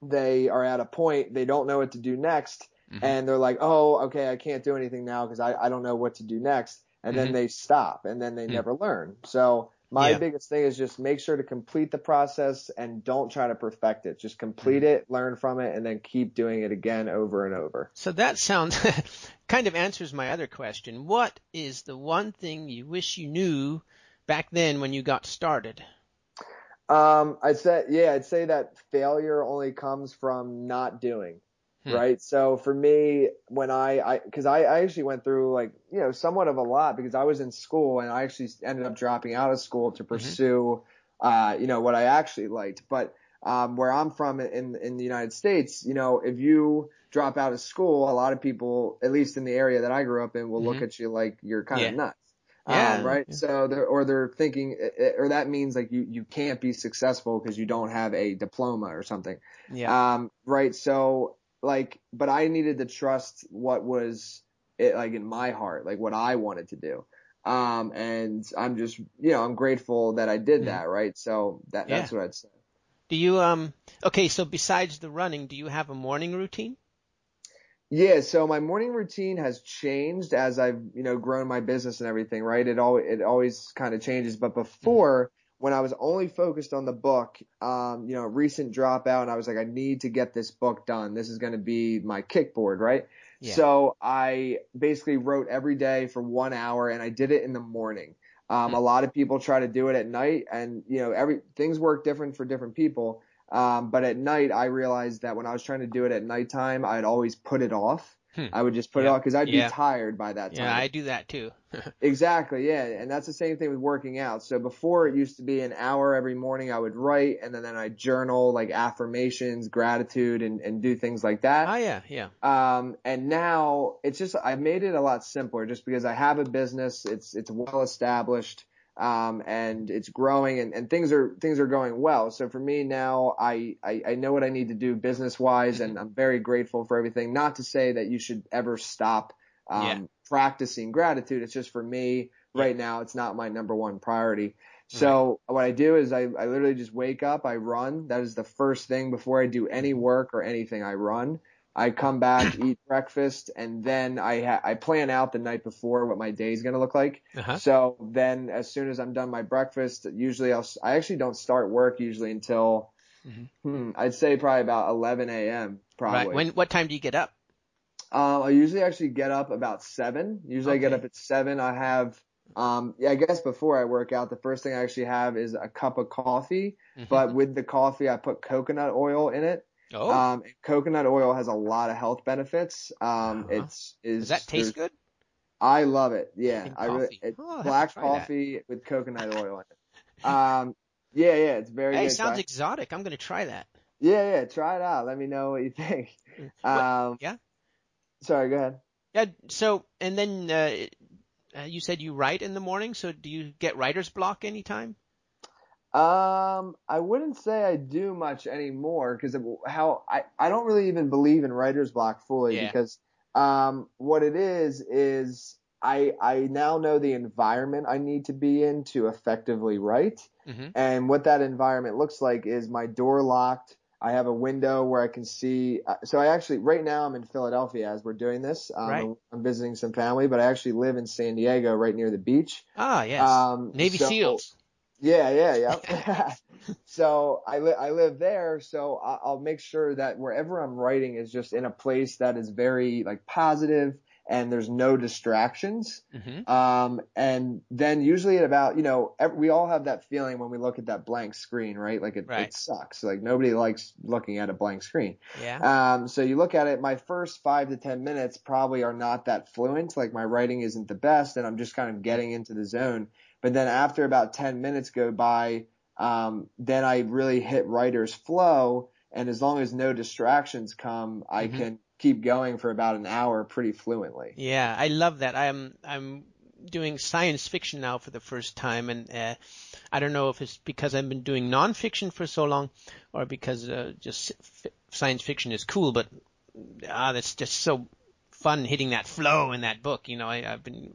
they are at a point, they don't know what to do next. Mm-hmm. And they're like, oh, okay, I can't do anything now because I don't know what to do next. And then they stop and then they never learn. So my biggest thing is just make sure to complete the process and don't try to perfect it. Just complete it, learn from it, and then keep doing it again over and over. So that sounds kind of answers my other question. What is the one thing you wish you knew back then when you got started? I'd say that failure only comes from not doing. Right. So for me, when cause I actually went through like, somewhat of a lot because I was in school and I actually ended up dropping out of school to pursue, what I actually liked. But, where I'm from in the United States, if you drop out of school, a lot of people, at least in the area that I grew up in, will look at you like you're kind of nuts. Right. Yeah. So they're thinking, or that means like you can't be successful because you don't have a diploma or something. Yeah. Right. So, but I needed to trust what was it like in my heart, like what I wanted to do. And I'm just, I'm grateful that I did that. Right. So that's what I'd say. Do you, okay. So besides the running, do you have a morning routine? Yeah. So my morning routine has changed as I've, grown my business and everything. Right. It always kind of changes. But before, when I was only focused on the book, recent dropout, and I was like, I need to get this book done. This is going to be my kickboard, right? Yeah. So I basically wrote every day for 1 hour, and I did it in the morning. A lot of people try to do it at night, and things work different for different people. But at night, I realized that when I was trying to do it at nighttime, I'd always put it off. I would just put it off because I'd be tired by that time. Yeah, I do that too. Exactly, yeah. And that's the same thing with working out. So before it used to be an hour every morning I would write, and then I'd journal like affirmations, gratitude, and do things like that. Oh, yeah. And now it's just, I've made it a lot simpler just because I have a business. It's well established. And it's growing and things are going well. So for me now, I know what I need to do business wise, and I'm very grateful for everything. Not to say that you should ever stop, practicing gratitude. It's just for me right now, it's not my number one priority. So what I do is I literally just wake up, I run. That is the first thing before I do any work or anything. I run. I come back, eat breakfast, and then I plan out the night before what my day is going to look like. So then as soon as I'm done my breakfast, usually I actually don't start work usually until, I'd say probably about 11 a.m. probably. Right. What time do you get up? I usually actually get up about 7. Usually I get up at 7. I have, I guess before I work out, the first thing I actually have is a cup of coffee, but with the coffee, I put coconut oil in it. Coconut oil has a lot of health benefits. Does that taste good? I love it. Yeah. Black coffee that with coconut oil in it. Yeah, it's very good. It sounds exotic. I'm going to try that. Yeah, try it out. Let me know what you think. Yeah. Sorry, go ahead. Yeah. So, and then, you said you write in the morning. So do you get writer's block anytime? I wouldn't say I do much anymore because of how I don't really even believe in writer's block fully because, what it is I now know the environment I need to be in to effectively write. And what that environment looks like is my door locked. I have a window where I can see. So right now I'm in Philadelphia as we're doing this. I'm visiting some family, but I actually live in San Diego right near the beach. Ah, yes. Navy SEALs. Yeah. So I live there, so I'll make sure that wherever I'm writing is just in a place that is very like positive and there's no distractions. And then usually at about, we all have that feeling when we look at that blank screen, right? Like it sucks. Like nobody likes looking at a blank screen. Yeah. So you look at it, my first 5 to 10 minutes probably are not that fluent. Like my writing isn't the best and I'm just kind of getting into the zone. But then after about 10 minutes go by, then I really hit writer's flow. And as long as no distractions come, I can keep going for about an hour pretty fluently. Yeah, I love that. I'm doing science fiction now for the first time. And I don't know if it's because I've been doing nonfiction for so long or because just science fiction is cool. But that's just so fun hitting that flow in that book. I've been.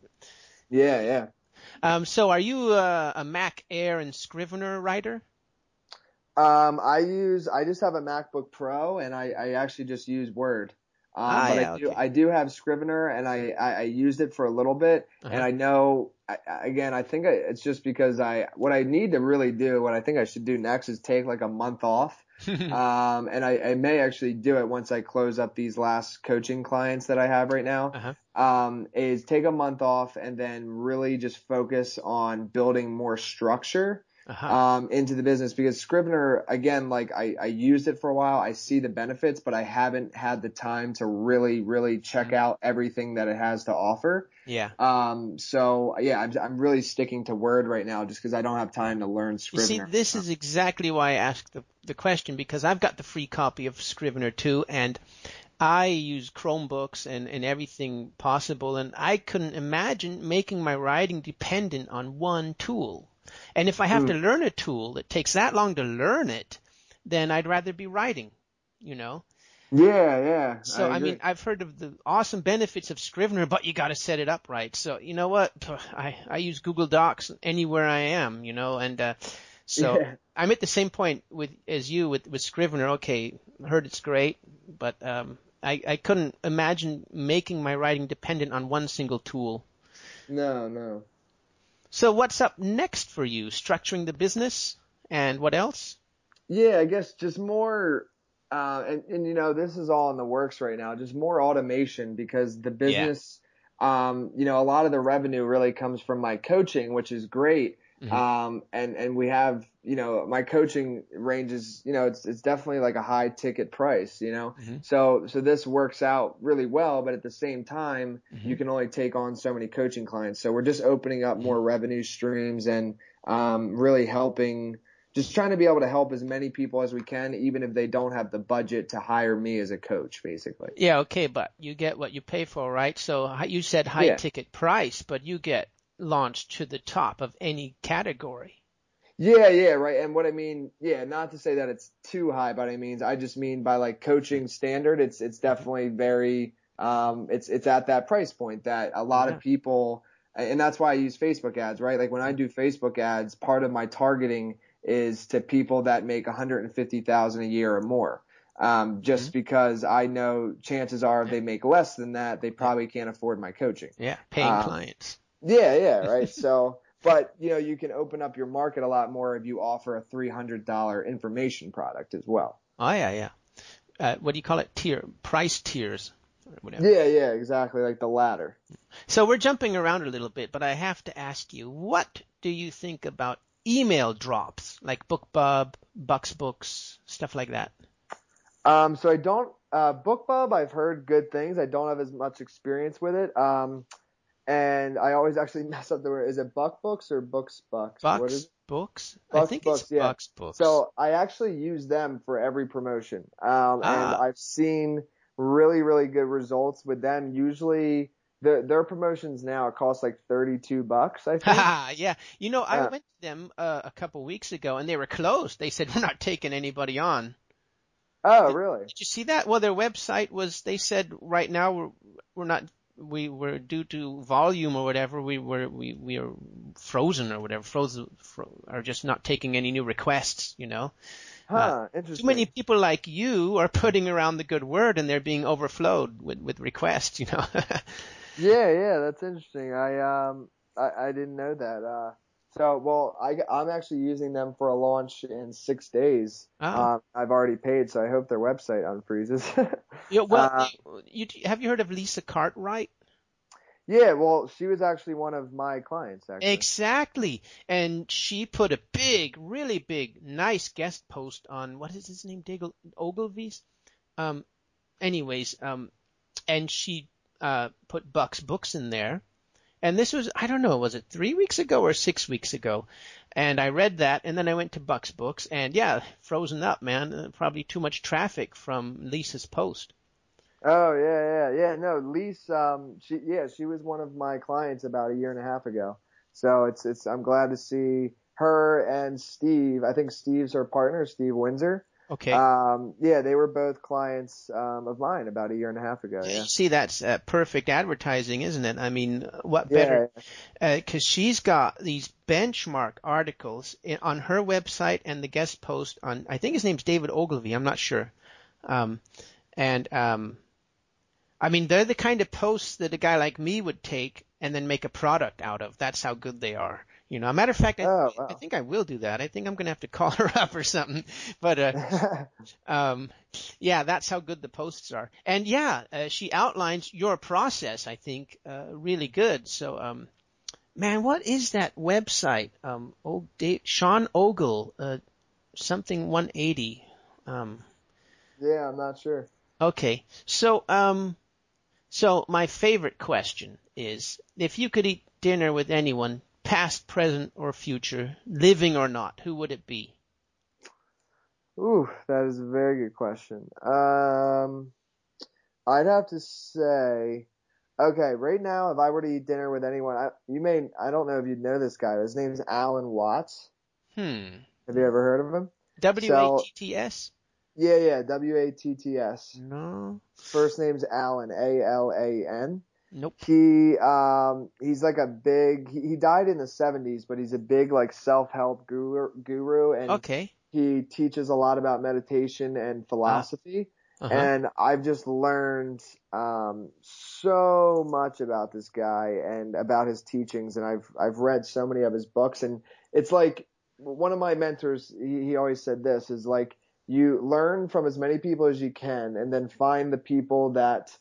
Yeah. So are you a Mac Air and Scrivener writer? I just have a MacBook Pro, and I actually just use Word. But Yeah, okay. I do have Scrivener, and I used it for a little bit, and Uh-huh. I know, again, I think it's just because what I need to really do, what I think I should do next is take like a month off. And I may actually do it once I close up these last coaching clients that I have right now. Uh-huh. Is take a month off and then really just focus on building more structure Uh-huh. into the business, because Scrivener, again, like I used it for a while. I see the benefits, but I haven't had the time to really check out everything that it has to offer. Yeah. So yeah, I'm really sticking to Word right now just because I don't have Yeah. time to learn You see, Scrivener. this is exactly why I asked the question, because I've got the free copy of Scrivener too, and I use Chromebooks and everything possible, and I couldn't imagine making my writing dependent on one tool. And if I have to learn a tool that takes that long to learn it, then I'd rather be writing, you know? Yeah, I So, I agree. mean, I've heard of the awesome benefits of Scrivener, but you got to set it up right. So, you know what? I use Google Docs anywhere I am, you know, and so Yeah. I'm at the same point as you with Scrivener. Okay, heard it's great, but I couldn't imagine making my writing dependent on one single tool. No. So what's up next for you? Structuring the business, and what else? Yeah, I guess just more, and you know, this is all in the works right now, just more automation, because the Yeah. business, you know, a lot of the revenue really comes from my coaching, which is great. Hmm. And we have, you know, my coaching ranges, you know, it's definitely like a high ticket price, you know. Hmm. So this works out really well, but at the same time, Hmm. you can only take on so many coaching clients. So we're just opening up Hmm. more revenue streams and really helping, just trying to be able to help as many people as we can, even if they don't have the budget to hire me as a coach, basically. Yeah, okay, but you get what you pay for, right? So you said high Yeah. ticket price, but you get launched to the top of any category. Yeah, right. And what I mean, yeah, not to say that it's too high by any means. I just mean by like coaching standard, it's definitely very, it's at that price point that a lot Yeah. of people, and that's why I use Facebook ads, right? Like when I do Facebook ads, part of my targeting is to people that make 150,000 a year or more. Hmm. Just because I know chances are if Yeah. they make less than that, they Yeah. probably can't afford my coaching. Yeah. Paying Um, clients. yeah, right. So, but you know, you can open up your market a lot more if you offer a $300 information product as well. Oh, yeah, yeah. What do you call it? Price tiers or whatever. Yeah, exactly. Like the latter. So we're jumping around a little bit, but I have to ask you, what do you think about email drops like BookBub, Bucksbooks, stuff like that? So I don't, BookBub, I've heard good things. I don't have as much experience with it. And I always actually mess up the word. Is it Buck Books or Books Bucks? What is it? Bucksbooks? I Bucks think it's Books, yeah. Bucksbooks. So I actually use them for every promotion. And Ah, I've seen really good results with them. Usually their promotions now cost like $32, I think. yeah. You know, I Uh, went to them a couple weeks ago and they were closed. They said, we're not taking anybody on. oh, Did, really? did you see that? Well, their website was, they said right now we're not, we were due to volume or whatever, we are frozen or whatever, are just not taking any new requests, you know. Uh, Too many Interesting. people like you are putting around the good word and they're being overflowed with requests, you know. Yeah, that's interesting. I didn't know that. So, well, I'm actually using them for a launch in 6 days. Oh. I've already paid, so I hope their website unfreezes. Yeah, well, Uh, have you heard of Lisa Cartwright? yeah, well, she was actually one of my clients, actually. Exactly. And she put a big, really big, nice guest post on, what is his name? Ogilvy's? Um, anyways, and she, put Buck's books in there. And this was, I don't know, was it 3 weeks ago or 6 weeks ago? And I read that and then I went to Buck's books and yeah, frozen up, man. Probably too much traffic from Lisa's post. Oh, yeah. No, Lise, she was one of my clients about a year and a half ago. So I'm glad to see her and Steve. I think Steve's her partner, Steve Windsor. Okay. Yeah, they were both clients of mine about a year and a half ago. You Yeah. see, that's perfect advertising, isn't it? I mean, what better? Yeah. Because she's got these benchmark articles on her website and the guest post on, I think his name's David Ogilvy, I'm not sure. Um, and I mean, they're the kind of posts that a guy like me would take and then make a product out of. That's how good they are. You know, a matter of fact, Oh, I wow. think I will do that. I think I'm going to have to call her up or something. But um, yeah, that's how good the posts are. And yeah, she outlines your process, I think, really good. So, man, what is that website? Sean Ogle, something 180. Yeah, I'm not sure. Okay. So my favorite question is, if you could eat dinner with anyone, past, present, or future, living or not, who would it be? Ooh, that is a very good question. I'd have to say, okay, right now, if I were to eat dinner with anyone, I don't know if you'd know this guy. His name's Alan Watts. Hmm. Have you ever heard of him? So, WATTS? yeah, Watts. No. First name's Alan, Alan. Nope. He's like he died in the 70s, but he's a big like self-help guru, and Okay. he teaches a lot about meditation and philosophy. Uh-huh. And I've just learned so much about this guy and about his teachings, and I've read so many of his books, and it's like one of my mentors, he always said this is like you learn from as many people as you can, and then find the people that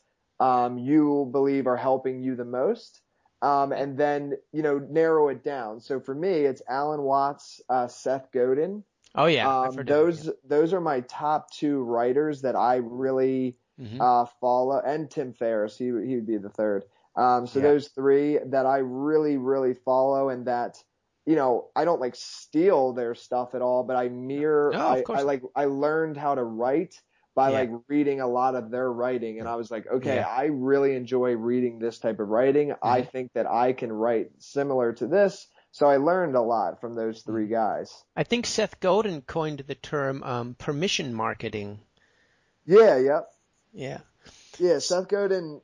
you believe are helping you the most. And then, narrow it down. So for me, it's Alan Watts, Seth Godin. Oh yeah, I've heard of him. Those are my top two writers that I really Yeah. Mm-hmm. follow, and Tim Ferriss, he would be the third. So Yeah. those three that I really, really follow, and that, I don't like steal their stuff at all, but No, of course not. I learned how to write by Yeah. like reading a lot of their writing, and I was like, okay, Yeah. I really enjoy reading this type of writing. I Mm-hmm. think that I can write similar to this. So I learned a lot from those three guys. I think Seth Godin coined the term permission marketing. Yeah, yep. Yeah. Yeah, Seth Godin,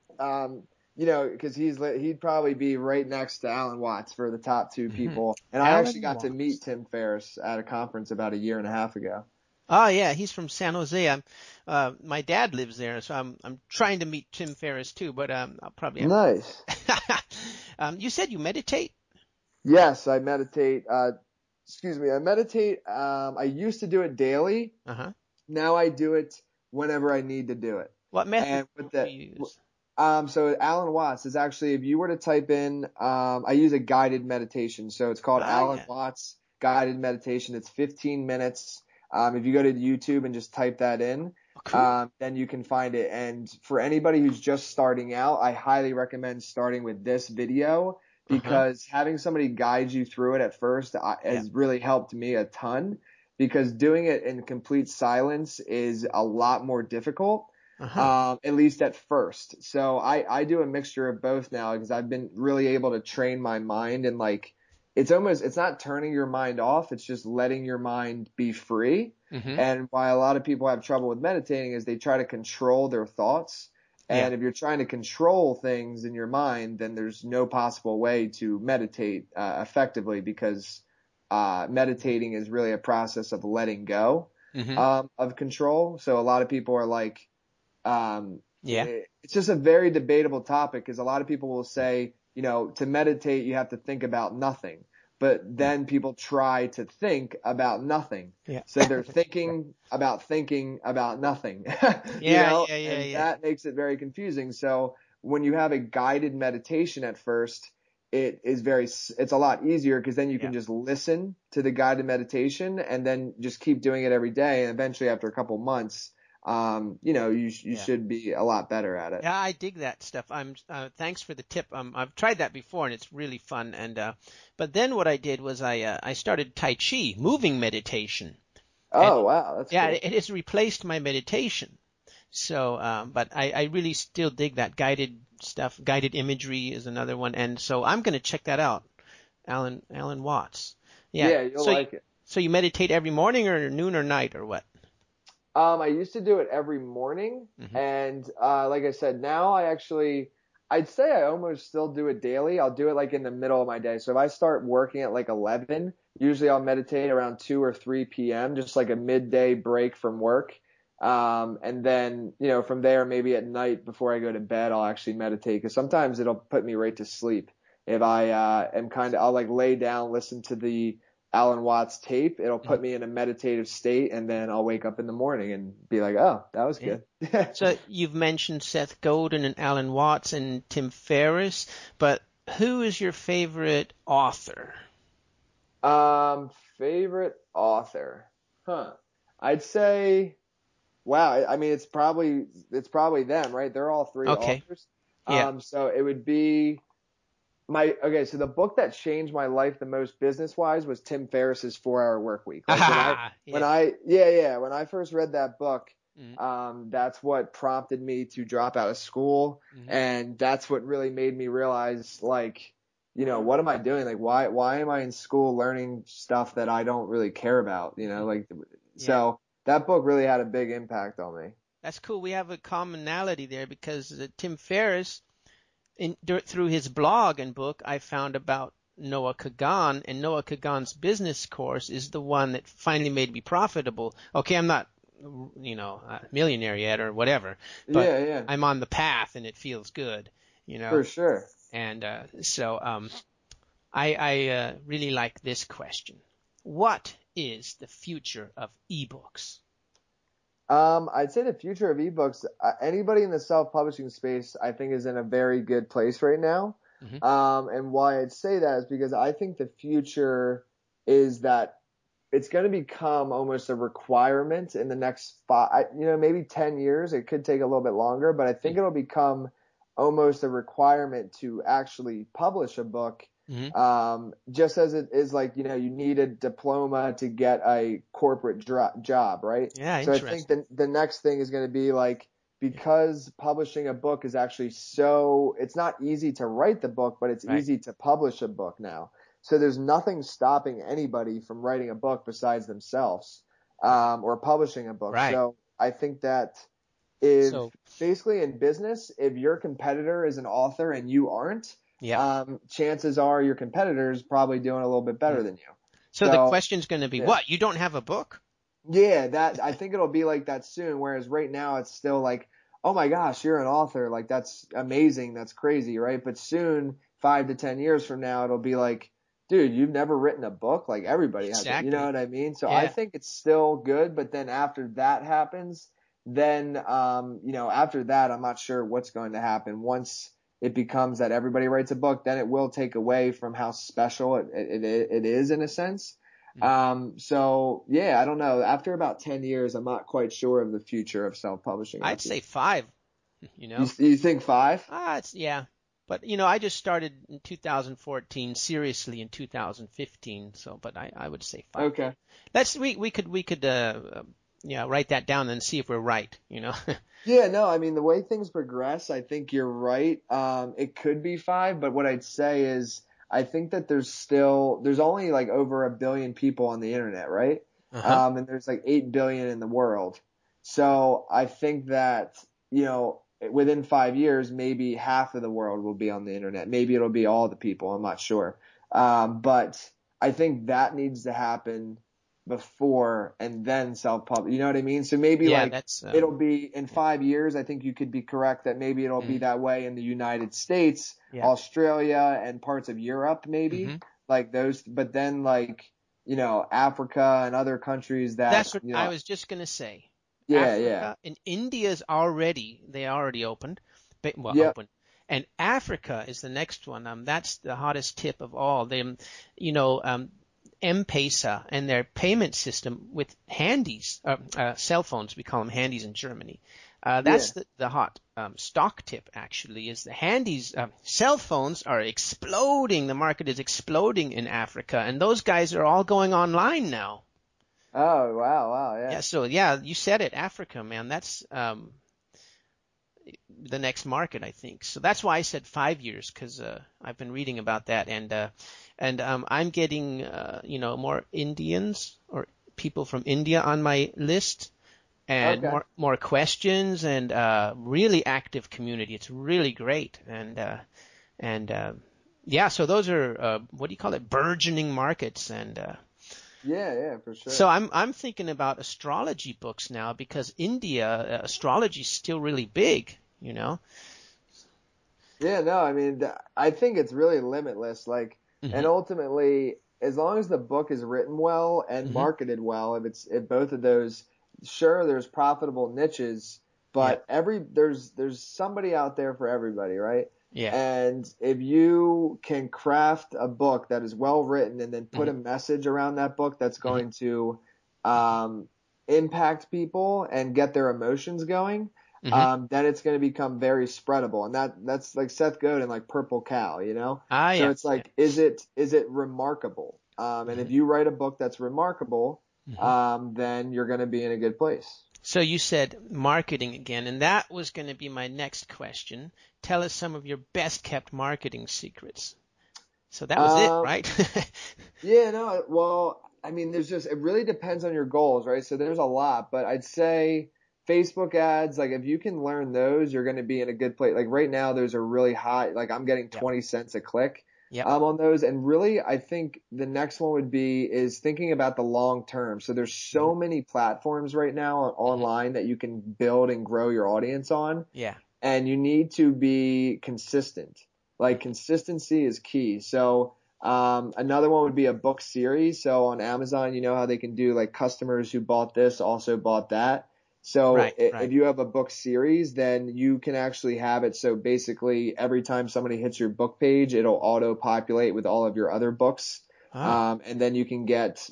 because he'd probably be right next to Alan Watts for the top two Mm-hmm. people. And I actually Alan got to meet Watts. Tim Ferriss at a conference about a year and a half ago. Oh yeah, he's from San Jose. My dad lives there, so I'm trying to meet Tim Ferriss too, but I'll probably have. Nice. You said you meditate? Yes, I meditate. I meditate. I used to do it daily. Uh-huh. Now I do it whenever I need to do it. What method And with do that, you use? so Alan Watts is actually, if you were to type in, I use a guided meditation. So it's called Alan Yeah. Watts guided meditation. It's 15 minutes. If you go to YouTube and just type that in, Oh, cool. then you can find it. And for anybody who's just starting out, I highly recommend starting with this video, Uh-huh. because having somebody guide you through it at first has really helped me a ton, because doing it in complete silence is a lot more difficult. Uh-huh. At least at first. So I do a mixture of both now, because I've been really able to train my mind, and like, it's not turning your mind off. It's just letting your mind be free. Mm-hmm. And why a lot of people have trouble with meditating is they try to control their thoughts. Yeah. And if you're trying to control things in your mind, then there's no possible way to meditate effectively, because meditating is really a process of letting go Mm-hmm. of control. So a lot of people are like, Yeah. it's just a very debatable topic, because a lot of people will say, to meditate, you have to think about nothing. But then people try to think about nothing. Yeah. So they're thinking about nothing, Yeah. and that makes it very confusing. So when you have a guided meditation at first, it's a lot easier, because then you can just listen to the guided meditation and then just keep doing it every day. And eventually, after a couple months, you should be a lot better at it. Yeah, I dig that stuff. Thanks for the tip. I've tried that before and it's really fun. But then what I did was I started Tai Chi, moving meditation. Oh, wow. That's Yeah, cool. it has replaced my meditation. So, but I really still dig that guided stuff. Guided imagery is another one. And so I'm going to check that out. Alan Watts. Yeah. Yeah, you'll like it. So you meditate every morning or noon or night or what? I used to do it every morning, Hmm. and like I said, now I'd say I almost still do it daily. I'll do it like in the middle of my day. So if I start working at like 11, usually I'll meditate around 2 or 3 p.m., just like a midday break from work. And then, from there, maybe at night before I go to bed, I'll actually meditate because sometimes it'll put me right to sleep. If I I'll like lay down, listen to the Alan Watts tape, it'll Hmm. put me in a meditative state, and then I'll wake up in the morning and be like, oh, that was Yeah. good. So you've mentioned Seth Godin and Alan Watts and Tim Ferriss, but who is your favorite author? Favorite author. Huh. I'd say, wow, I mean, it's probably them, right? They're all three Okay. authors. Yeah. So it would be okay, so the book that changed my life the most business wise was Tim Ferriss's 4 Hour Work Week. Like Yeah. when I first read that book, Hmm. that's what prompted me to drop out of school. Hmm. And that's what really made me realize, like, what am I doing? Like, why am I in school learning stuff that I don't really care about? Hmm. Like, Yeah. so that book really had a big impact on me. That's cool. We have a commonality there because Tim Ferriss, through his blog and book, I found about Noah Kagan, and Noah Kagan's business course is the one that finally made me profitable. Okay, I'm not, a millionaire yet or whatever, but Yeah, yeah, I'm on the path and it feels good, for sure. And I really like this question. What is the future of ebooks? I'd say the future of ebooks, anybody in the self-publishing space, I think is in a very good place right now. Hmm. And why I'd say that is because I think the future is that it's going to become almost a requirement in the next maybe 10 years. It could take a little bit longer, but I think it'll become almost a requirement to actually publish a book. Hmm. Just as it is like, you need a diploma to get a corporate job, right? Yeah, So I think interesting. the next thing is going to be like, Yeah. because publishing a book is actually it's not easy to write the book, but it's Right. easy to publish a book now. So there's nothing stopping anybody from writing a book besides themselves, or publishing a book. Right. So I think that if So, basically in business, if your competitor is an author and you aren't, yeah. chances are your competitor is probably doing a little bit Yeah. better than you. So the So question's going to be, yeah, what? You don't have a book? yeah, that I think it'll be like that soon. Whereas right now it's still like, oh my gosh, you're an author. Like that's amazing. That's crazy, right? But soon, 5 to 10 years from now, it'll be like, dude, you've never written a book. Like everybody has it. You know Exactly. what I mean? So I Yeah. think it's still good. But then after that happens, then, after that, I'm not sure what's going to happen. Once it becomes that everybody writes a book, then it will take away from how special it is in a sense. Mm. So yeah, I don't know. After about 10 years, I'm not quite sure of the future of self-publishing I'd authors. say 5, You think 5? Yeah. But, I just started in 2014, seriously in 2015. So, but I would say 5. Okay. We could write that down and see if we're right. Yeah, no, I mean, the way things progress, I think you're right. It could be 5, but what I'd say is I think that there's only like over 1 billion people on the internet, right? Uh-huh. And there's like 8 billion in the world. So I think that, within 5 years, maybe half of the world will be on the internet. Maybe it'll be all the people. I'm not sure. But I think that needs to happen before and then self-publish. You know what I mean? So maybe Yeah, like that's, it'll be in yeah. 5 years. I think you could be correct that maybe it'll be Mm. that way in the United States, Yeah. Australia, and parts of Europe, maybe Hmm. like those. But then like, Africa and other countries that, That's what I was just going to say. yeah, yeah, Africa and India's they already opened, yep, opened. And Africa is the next one. That's the hottest tip of all. M-Pesa and their payment system with handies, cell phones, we call them handies in Germany. yeah. That's the hot stock tip, actually, is the handies. Cell phones are exploding. The market is exploding in Africa, and those guys are all going online now. Oh, wow, Yeah, yeah. so yeah, you said it, Africa, man. That's the next market, I think. So that's why I said 5 years, because I've been reading about that, and I'm getting more Indians or people from India on my list, and Okay. more questions and really active community. It's really great. Yeah, so those are what do you call it? Burgeoning markets. And Yeah, for so sure. I'm thinking about astrology books now because India astrology is still really big, you know. Yeah, no, I mean, I think it's really limitless. Like, Hmm. and ultimately, as long as the book is written well and Hmm. marketed well, if both of those, sure, there's profitable niches, Yeah. but there's somebody out there for everybody, right? Yeah. And if you can craft a book that is well written and then put Hmm. a message around that book that's Hmm. going to um, impact people and get their emotions going, Hmm. then it's going to become very spreadable. And that's like Seth Godin, like Purple Cow, you know? Ah, So yeah. it's Yeah. like, is it remarkable? And Hmm. if you write a book that's remarkable, Hmm. then you're going to be in a good place. So you said marketing again, and that was going to be my next question. Tell us some of your best kept marketing secrets. So that was it, Um, right? yeah, no, well, I mean, it really depends on your goals, right? So there's a lot, but I'd say Facebook ads, like if you can learn those, you're going to be in a good place. Like right now, those are really high. Like I'm getting Yep. 20 cents a click, Yep. on those. And really, I think the next one is thinking about the long term. So there's Hmm. so many platforms right now Hmm. online that you can build and grow your audience on, Yeah. and you need to be consistent. Like Hmm. consistency is key. So another one would be a book series. So on Amazon, you know how they can do like customers who bought this also bought that. So Right. if Right. you have a book series, then you can actually have it. So basically every time somebody hits your book page, it'll auto populate with all of your other books. Oh. And then you can get,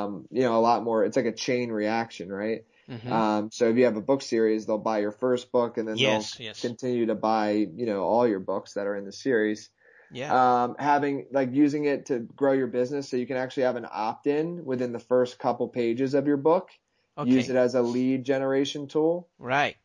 a lot more. It's like a chain reaction, right? Hmm. So if you have a book series, they'll buy your first book and then they'll Yes. Yes. continue to buy, all your books that are in the series. Yeah. Having like using it to grow your business so you can actually have an opt-in within the first couple pages of your book. Use it Okay. as a lead generation tool. Right.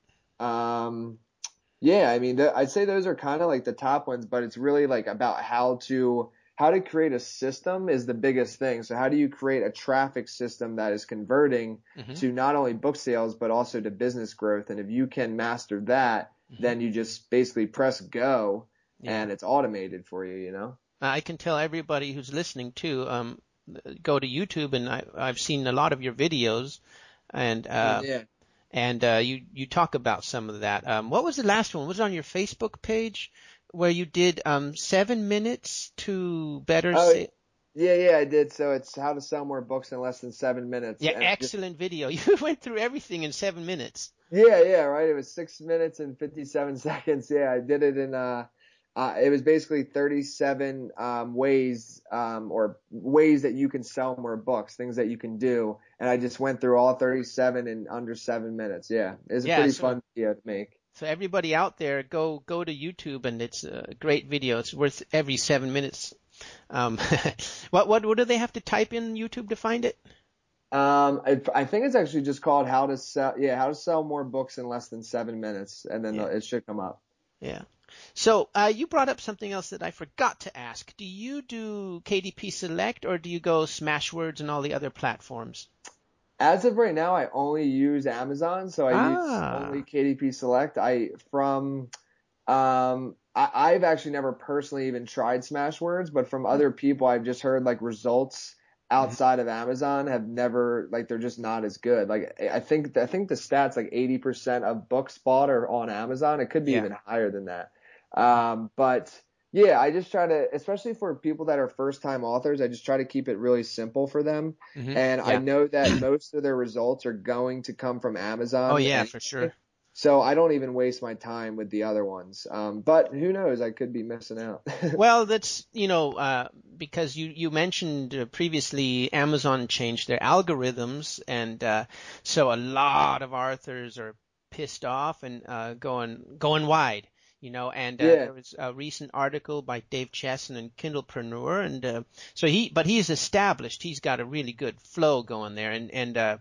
Um, yeah, I mean, I'd say those are kind of like the top ones, but it's really like about how to create a system is the biggest thing. So how do you create a traffic system that is converting Hmm. to not only book sales but also to business growth? And if you can master that, Hmm. then you just basically press go Yeah. and it's automated for you, you know? I can tell everybody who's listening too. Go to YouTube, and I've seen a lot of your videos, and Yeah. you talk about some of that. What was the last one? Was it on your Facebook page where you did 7 minutes to better Oh, say? yeah, I did. So it's how to sell more books in less than 7 minutes. Yeah, And I just excellent video. You went through everything in 7 minutes. Yeah, right. It was 6 minutes and 57 seconds. Yeah, I did it it was basically 37 ways or ways that you can sell more books, things that you can do, and I just went through all 37 in under 7 minutes. Yeah, it was a Yeah, pretty so fun video to make. so everybody out there, go to YouTube, and it's a great video. It's worth every 7 minutes. Um, what do they have to type in YouTube to find it? I think it's actually just called how to sell more books in less than 7 minutes, and then Yeah, it should come up. yeah. So you brought up something else that I forgot to ask. Do you do KDP Select, or do you go Smashwords and all the other platforms? As of right now, I only use Amazon, so I use only Ah. KDP Select. I've actually never personally even tried Smashwords, but from Hmm. other people, I've just heard like results Mhm. outside of Amazon have never like they're just not as good. Like I think the stats like 80% of books bought are on Amazon. It could be Yeah. even higher than that. But yeah, I just try to, especially for people that are first time authors, I just try to keep it really simple for them. Hmm. And I Yeah. know that most of their results are going to come from Oh Amazon yeah, for sure. anyway. So I don't even waste my time with the other ones. But who knows? I could be missing out. Well, that's, because you mentioned previously Amazon changed their algorithms, and so a lot of authors are pissed off and going wide, and Yeah. there was a recent article by Dave Chesson in Kindlepreneur, and so he's established. He's got a really good flow going there, and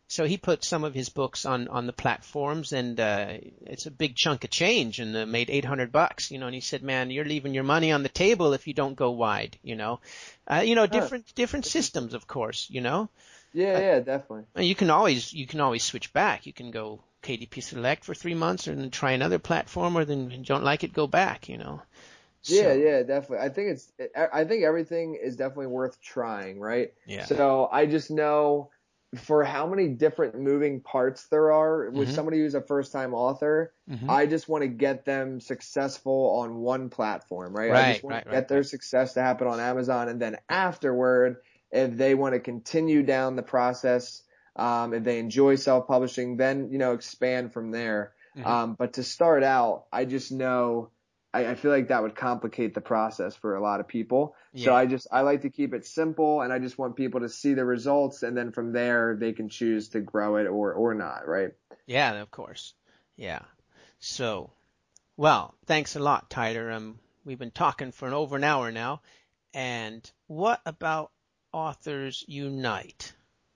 So he put some of his books on the platforms, and it's a big chunk of change, and made $800, And he said, "Man, you're leaving your money on the table if you don't go wide." Huh. Different systems, of course. Yeah, Uh, yeah, definitely. you can always switch back. You can go KDP Select for 3 months, and then try another platform, or then if you don't like it, go back. Yeah, So yeah, definitely. I think everything is definitely worth trying, right? yeah. So I just know for how many different moving parts there are with Mhm. somebody who's a first time author, Mhm. I just want to get them successful on one platform, right? I just Right. want to Right. Right. get their Right. success to happen on Amazon, and then afterward, if they want to continue down the process, if they enjoy self-publishing, then, expand from there. Mhm. But to start out, I just know I feel like that would complicate the process for a lot of people. So Yeah. I like to keep it simple, and I just want people to see the results, and then from there they can choose to grow it or not, right? Yeah. Of course. Yeah. So, well, thanks a lot, Tyler. We've been talking for over an hour now. And what about Authors Unite?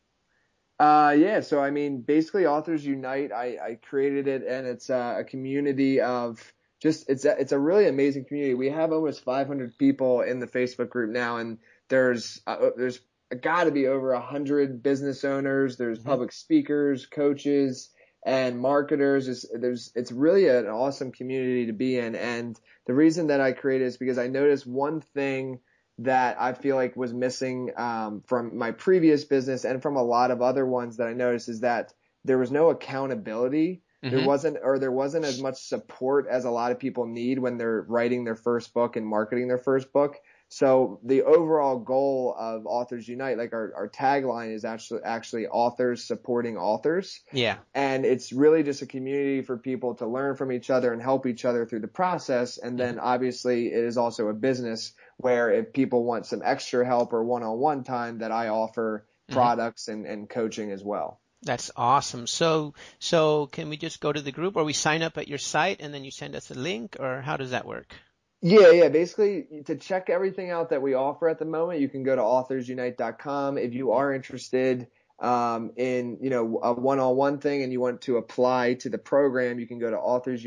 Yeah. So I mean, basically, Authors Unite. I created it, and it's a community of just it's a really amazing community. We have almost 500 people in the Facebook group now, and there's got to be over 100 business owners. There's Hmm. public speakers, coaches, and marketers. It's really an awesome community to be in. And the reason that I created is because I noticed one thing that I feel like was missing from my previous business and from a lot of other ones that I noticed is that there was no accountability. Hmm. There wasn't as much support as a lot of people need when they're writing their first book and marketing their first book. So the overall goal of Authors Unite, like our tagline is actually authors supporting authors. Yeah. And it's really just a community for people to learn from each other and help each other through the process. And Hmm. then obviously it is also a business where if people want some extra help or one-on-one time that I offer Hmm. products and coaching as well. That's awesome. So can we just go to the group, or we sign up at your site and then you send us a link, or how does that work? Yeah, yeah. Basically, to check everything out that we offer at the moment, you can go to authorsunite.com. If you are interested in, a one-on-one thing and you want to apply to the program, you can go to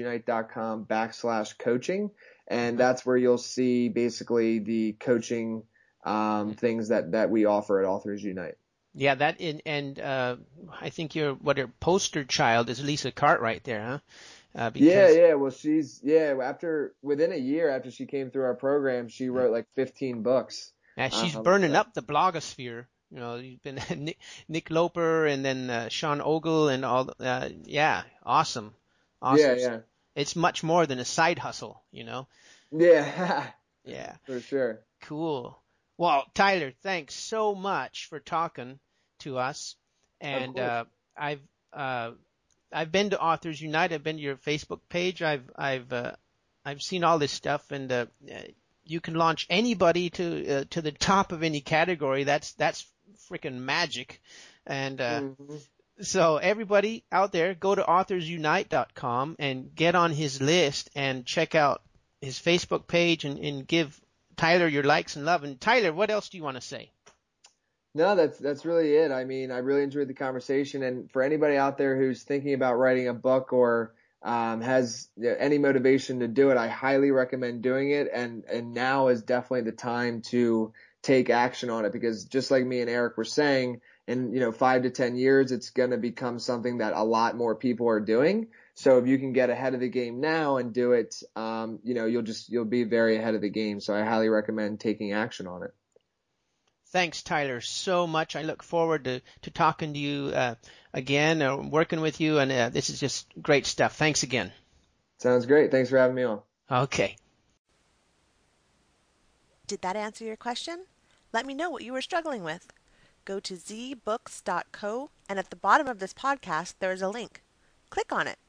authorsunite.com/coaching, and Hmm. that's where you'll see basically the coaching Hmm. things that we offer at Authors Unite. Yeah, that and I think your poster child is Lisa Cartwright there, huh? Yeah, Because yeah. Well, after within a year after she came through our program, she wrote like 15 books. she's burning So up the blogosphere. You've been Nick Loper and then Sean Ogle and all. Yeah, awesome, yeah, awesome. yeah, It's much more than a side hustle. yeah, Yeah, for sure. cool. Well, Tyler, thanks so much for talking to us. Of And course. I've uh, I've been to Authors Unite. I've been to your Facebook page. I've seen all this stuff, and you can launch anybody to the top of any category. That's freaking magic. And Hmm. so everybody out there, go to authorsunite.com and get on his list and check out his Facebook page and give Tyler your likes and love. And Tyler, what else do you want to say? No, that's really it. I mean, I really enjoyed the conversation, and for anybody out there who's thinking about writing a book or has any motivation to do it, I highly recommend doing it. And now is definitely the time to take action on it because just like me and Eric were saying, in 5 to 10 years, it's going to become something that a lot more people are doing. So if you can get ahead of the game now and do it, you'll be very ahead of the game. So I highly recommend taking action on it. Thanks, Tyler, so much. I look forward to talking to you again or working with you. And this is just great stuff. Thanks again. Sounds great. Thanks for having me on. Okay. Did that answer your question? Let me know what you were struggling with. Go to zbooks.co, and at the bottom of this podcast, there is a link. Click on it.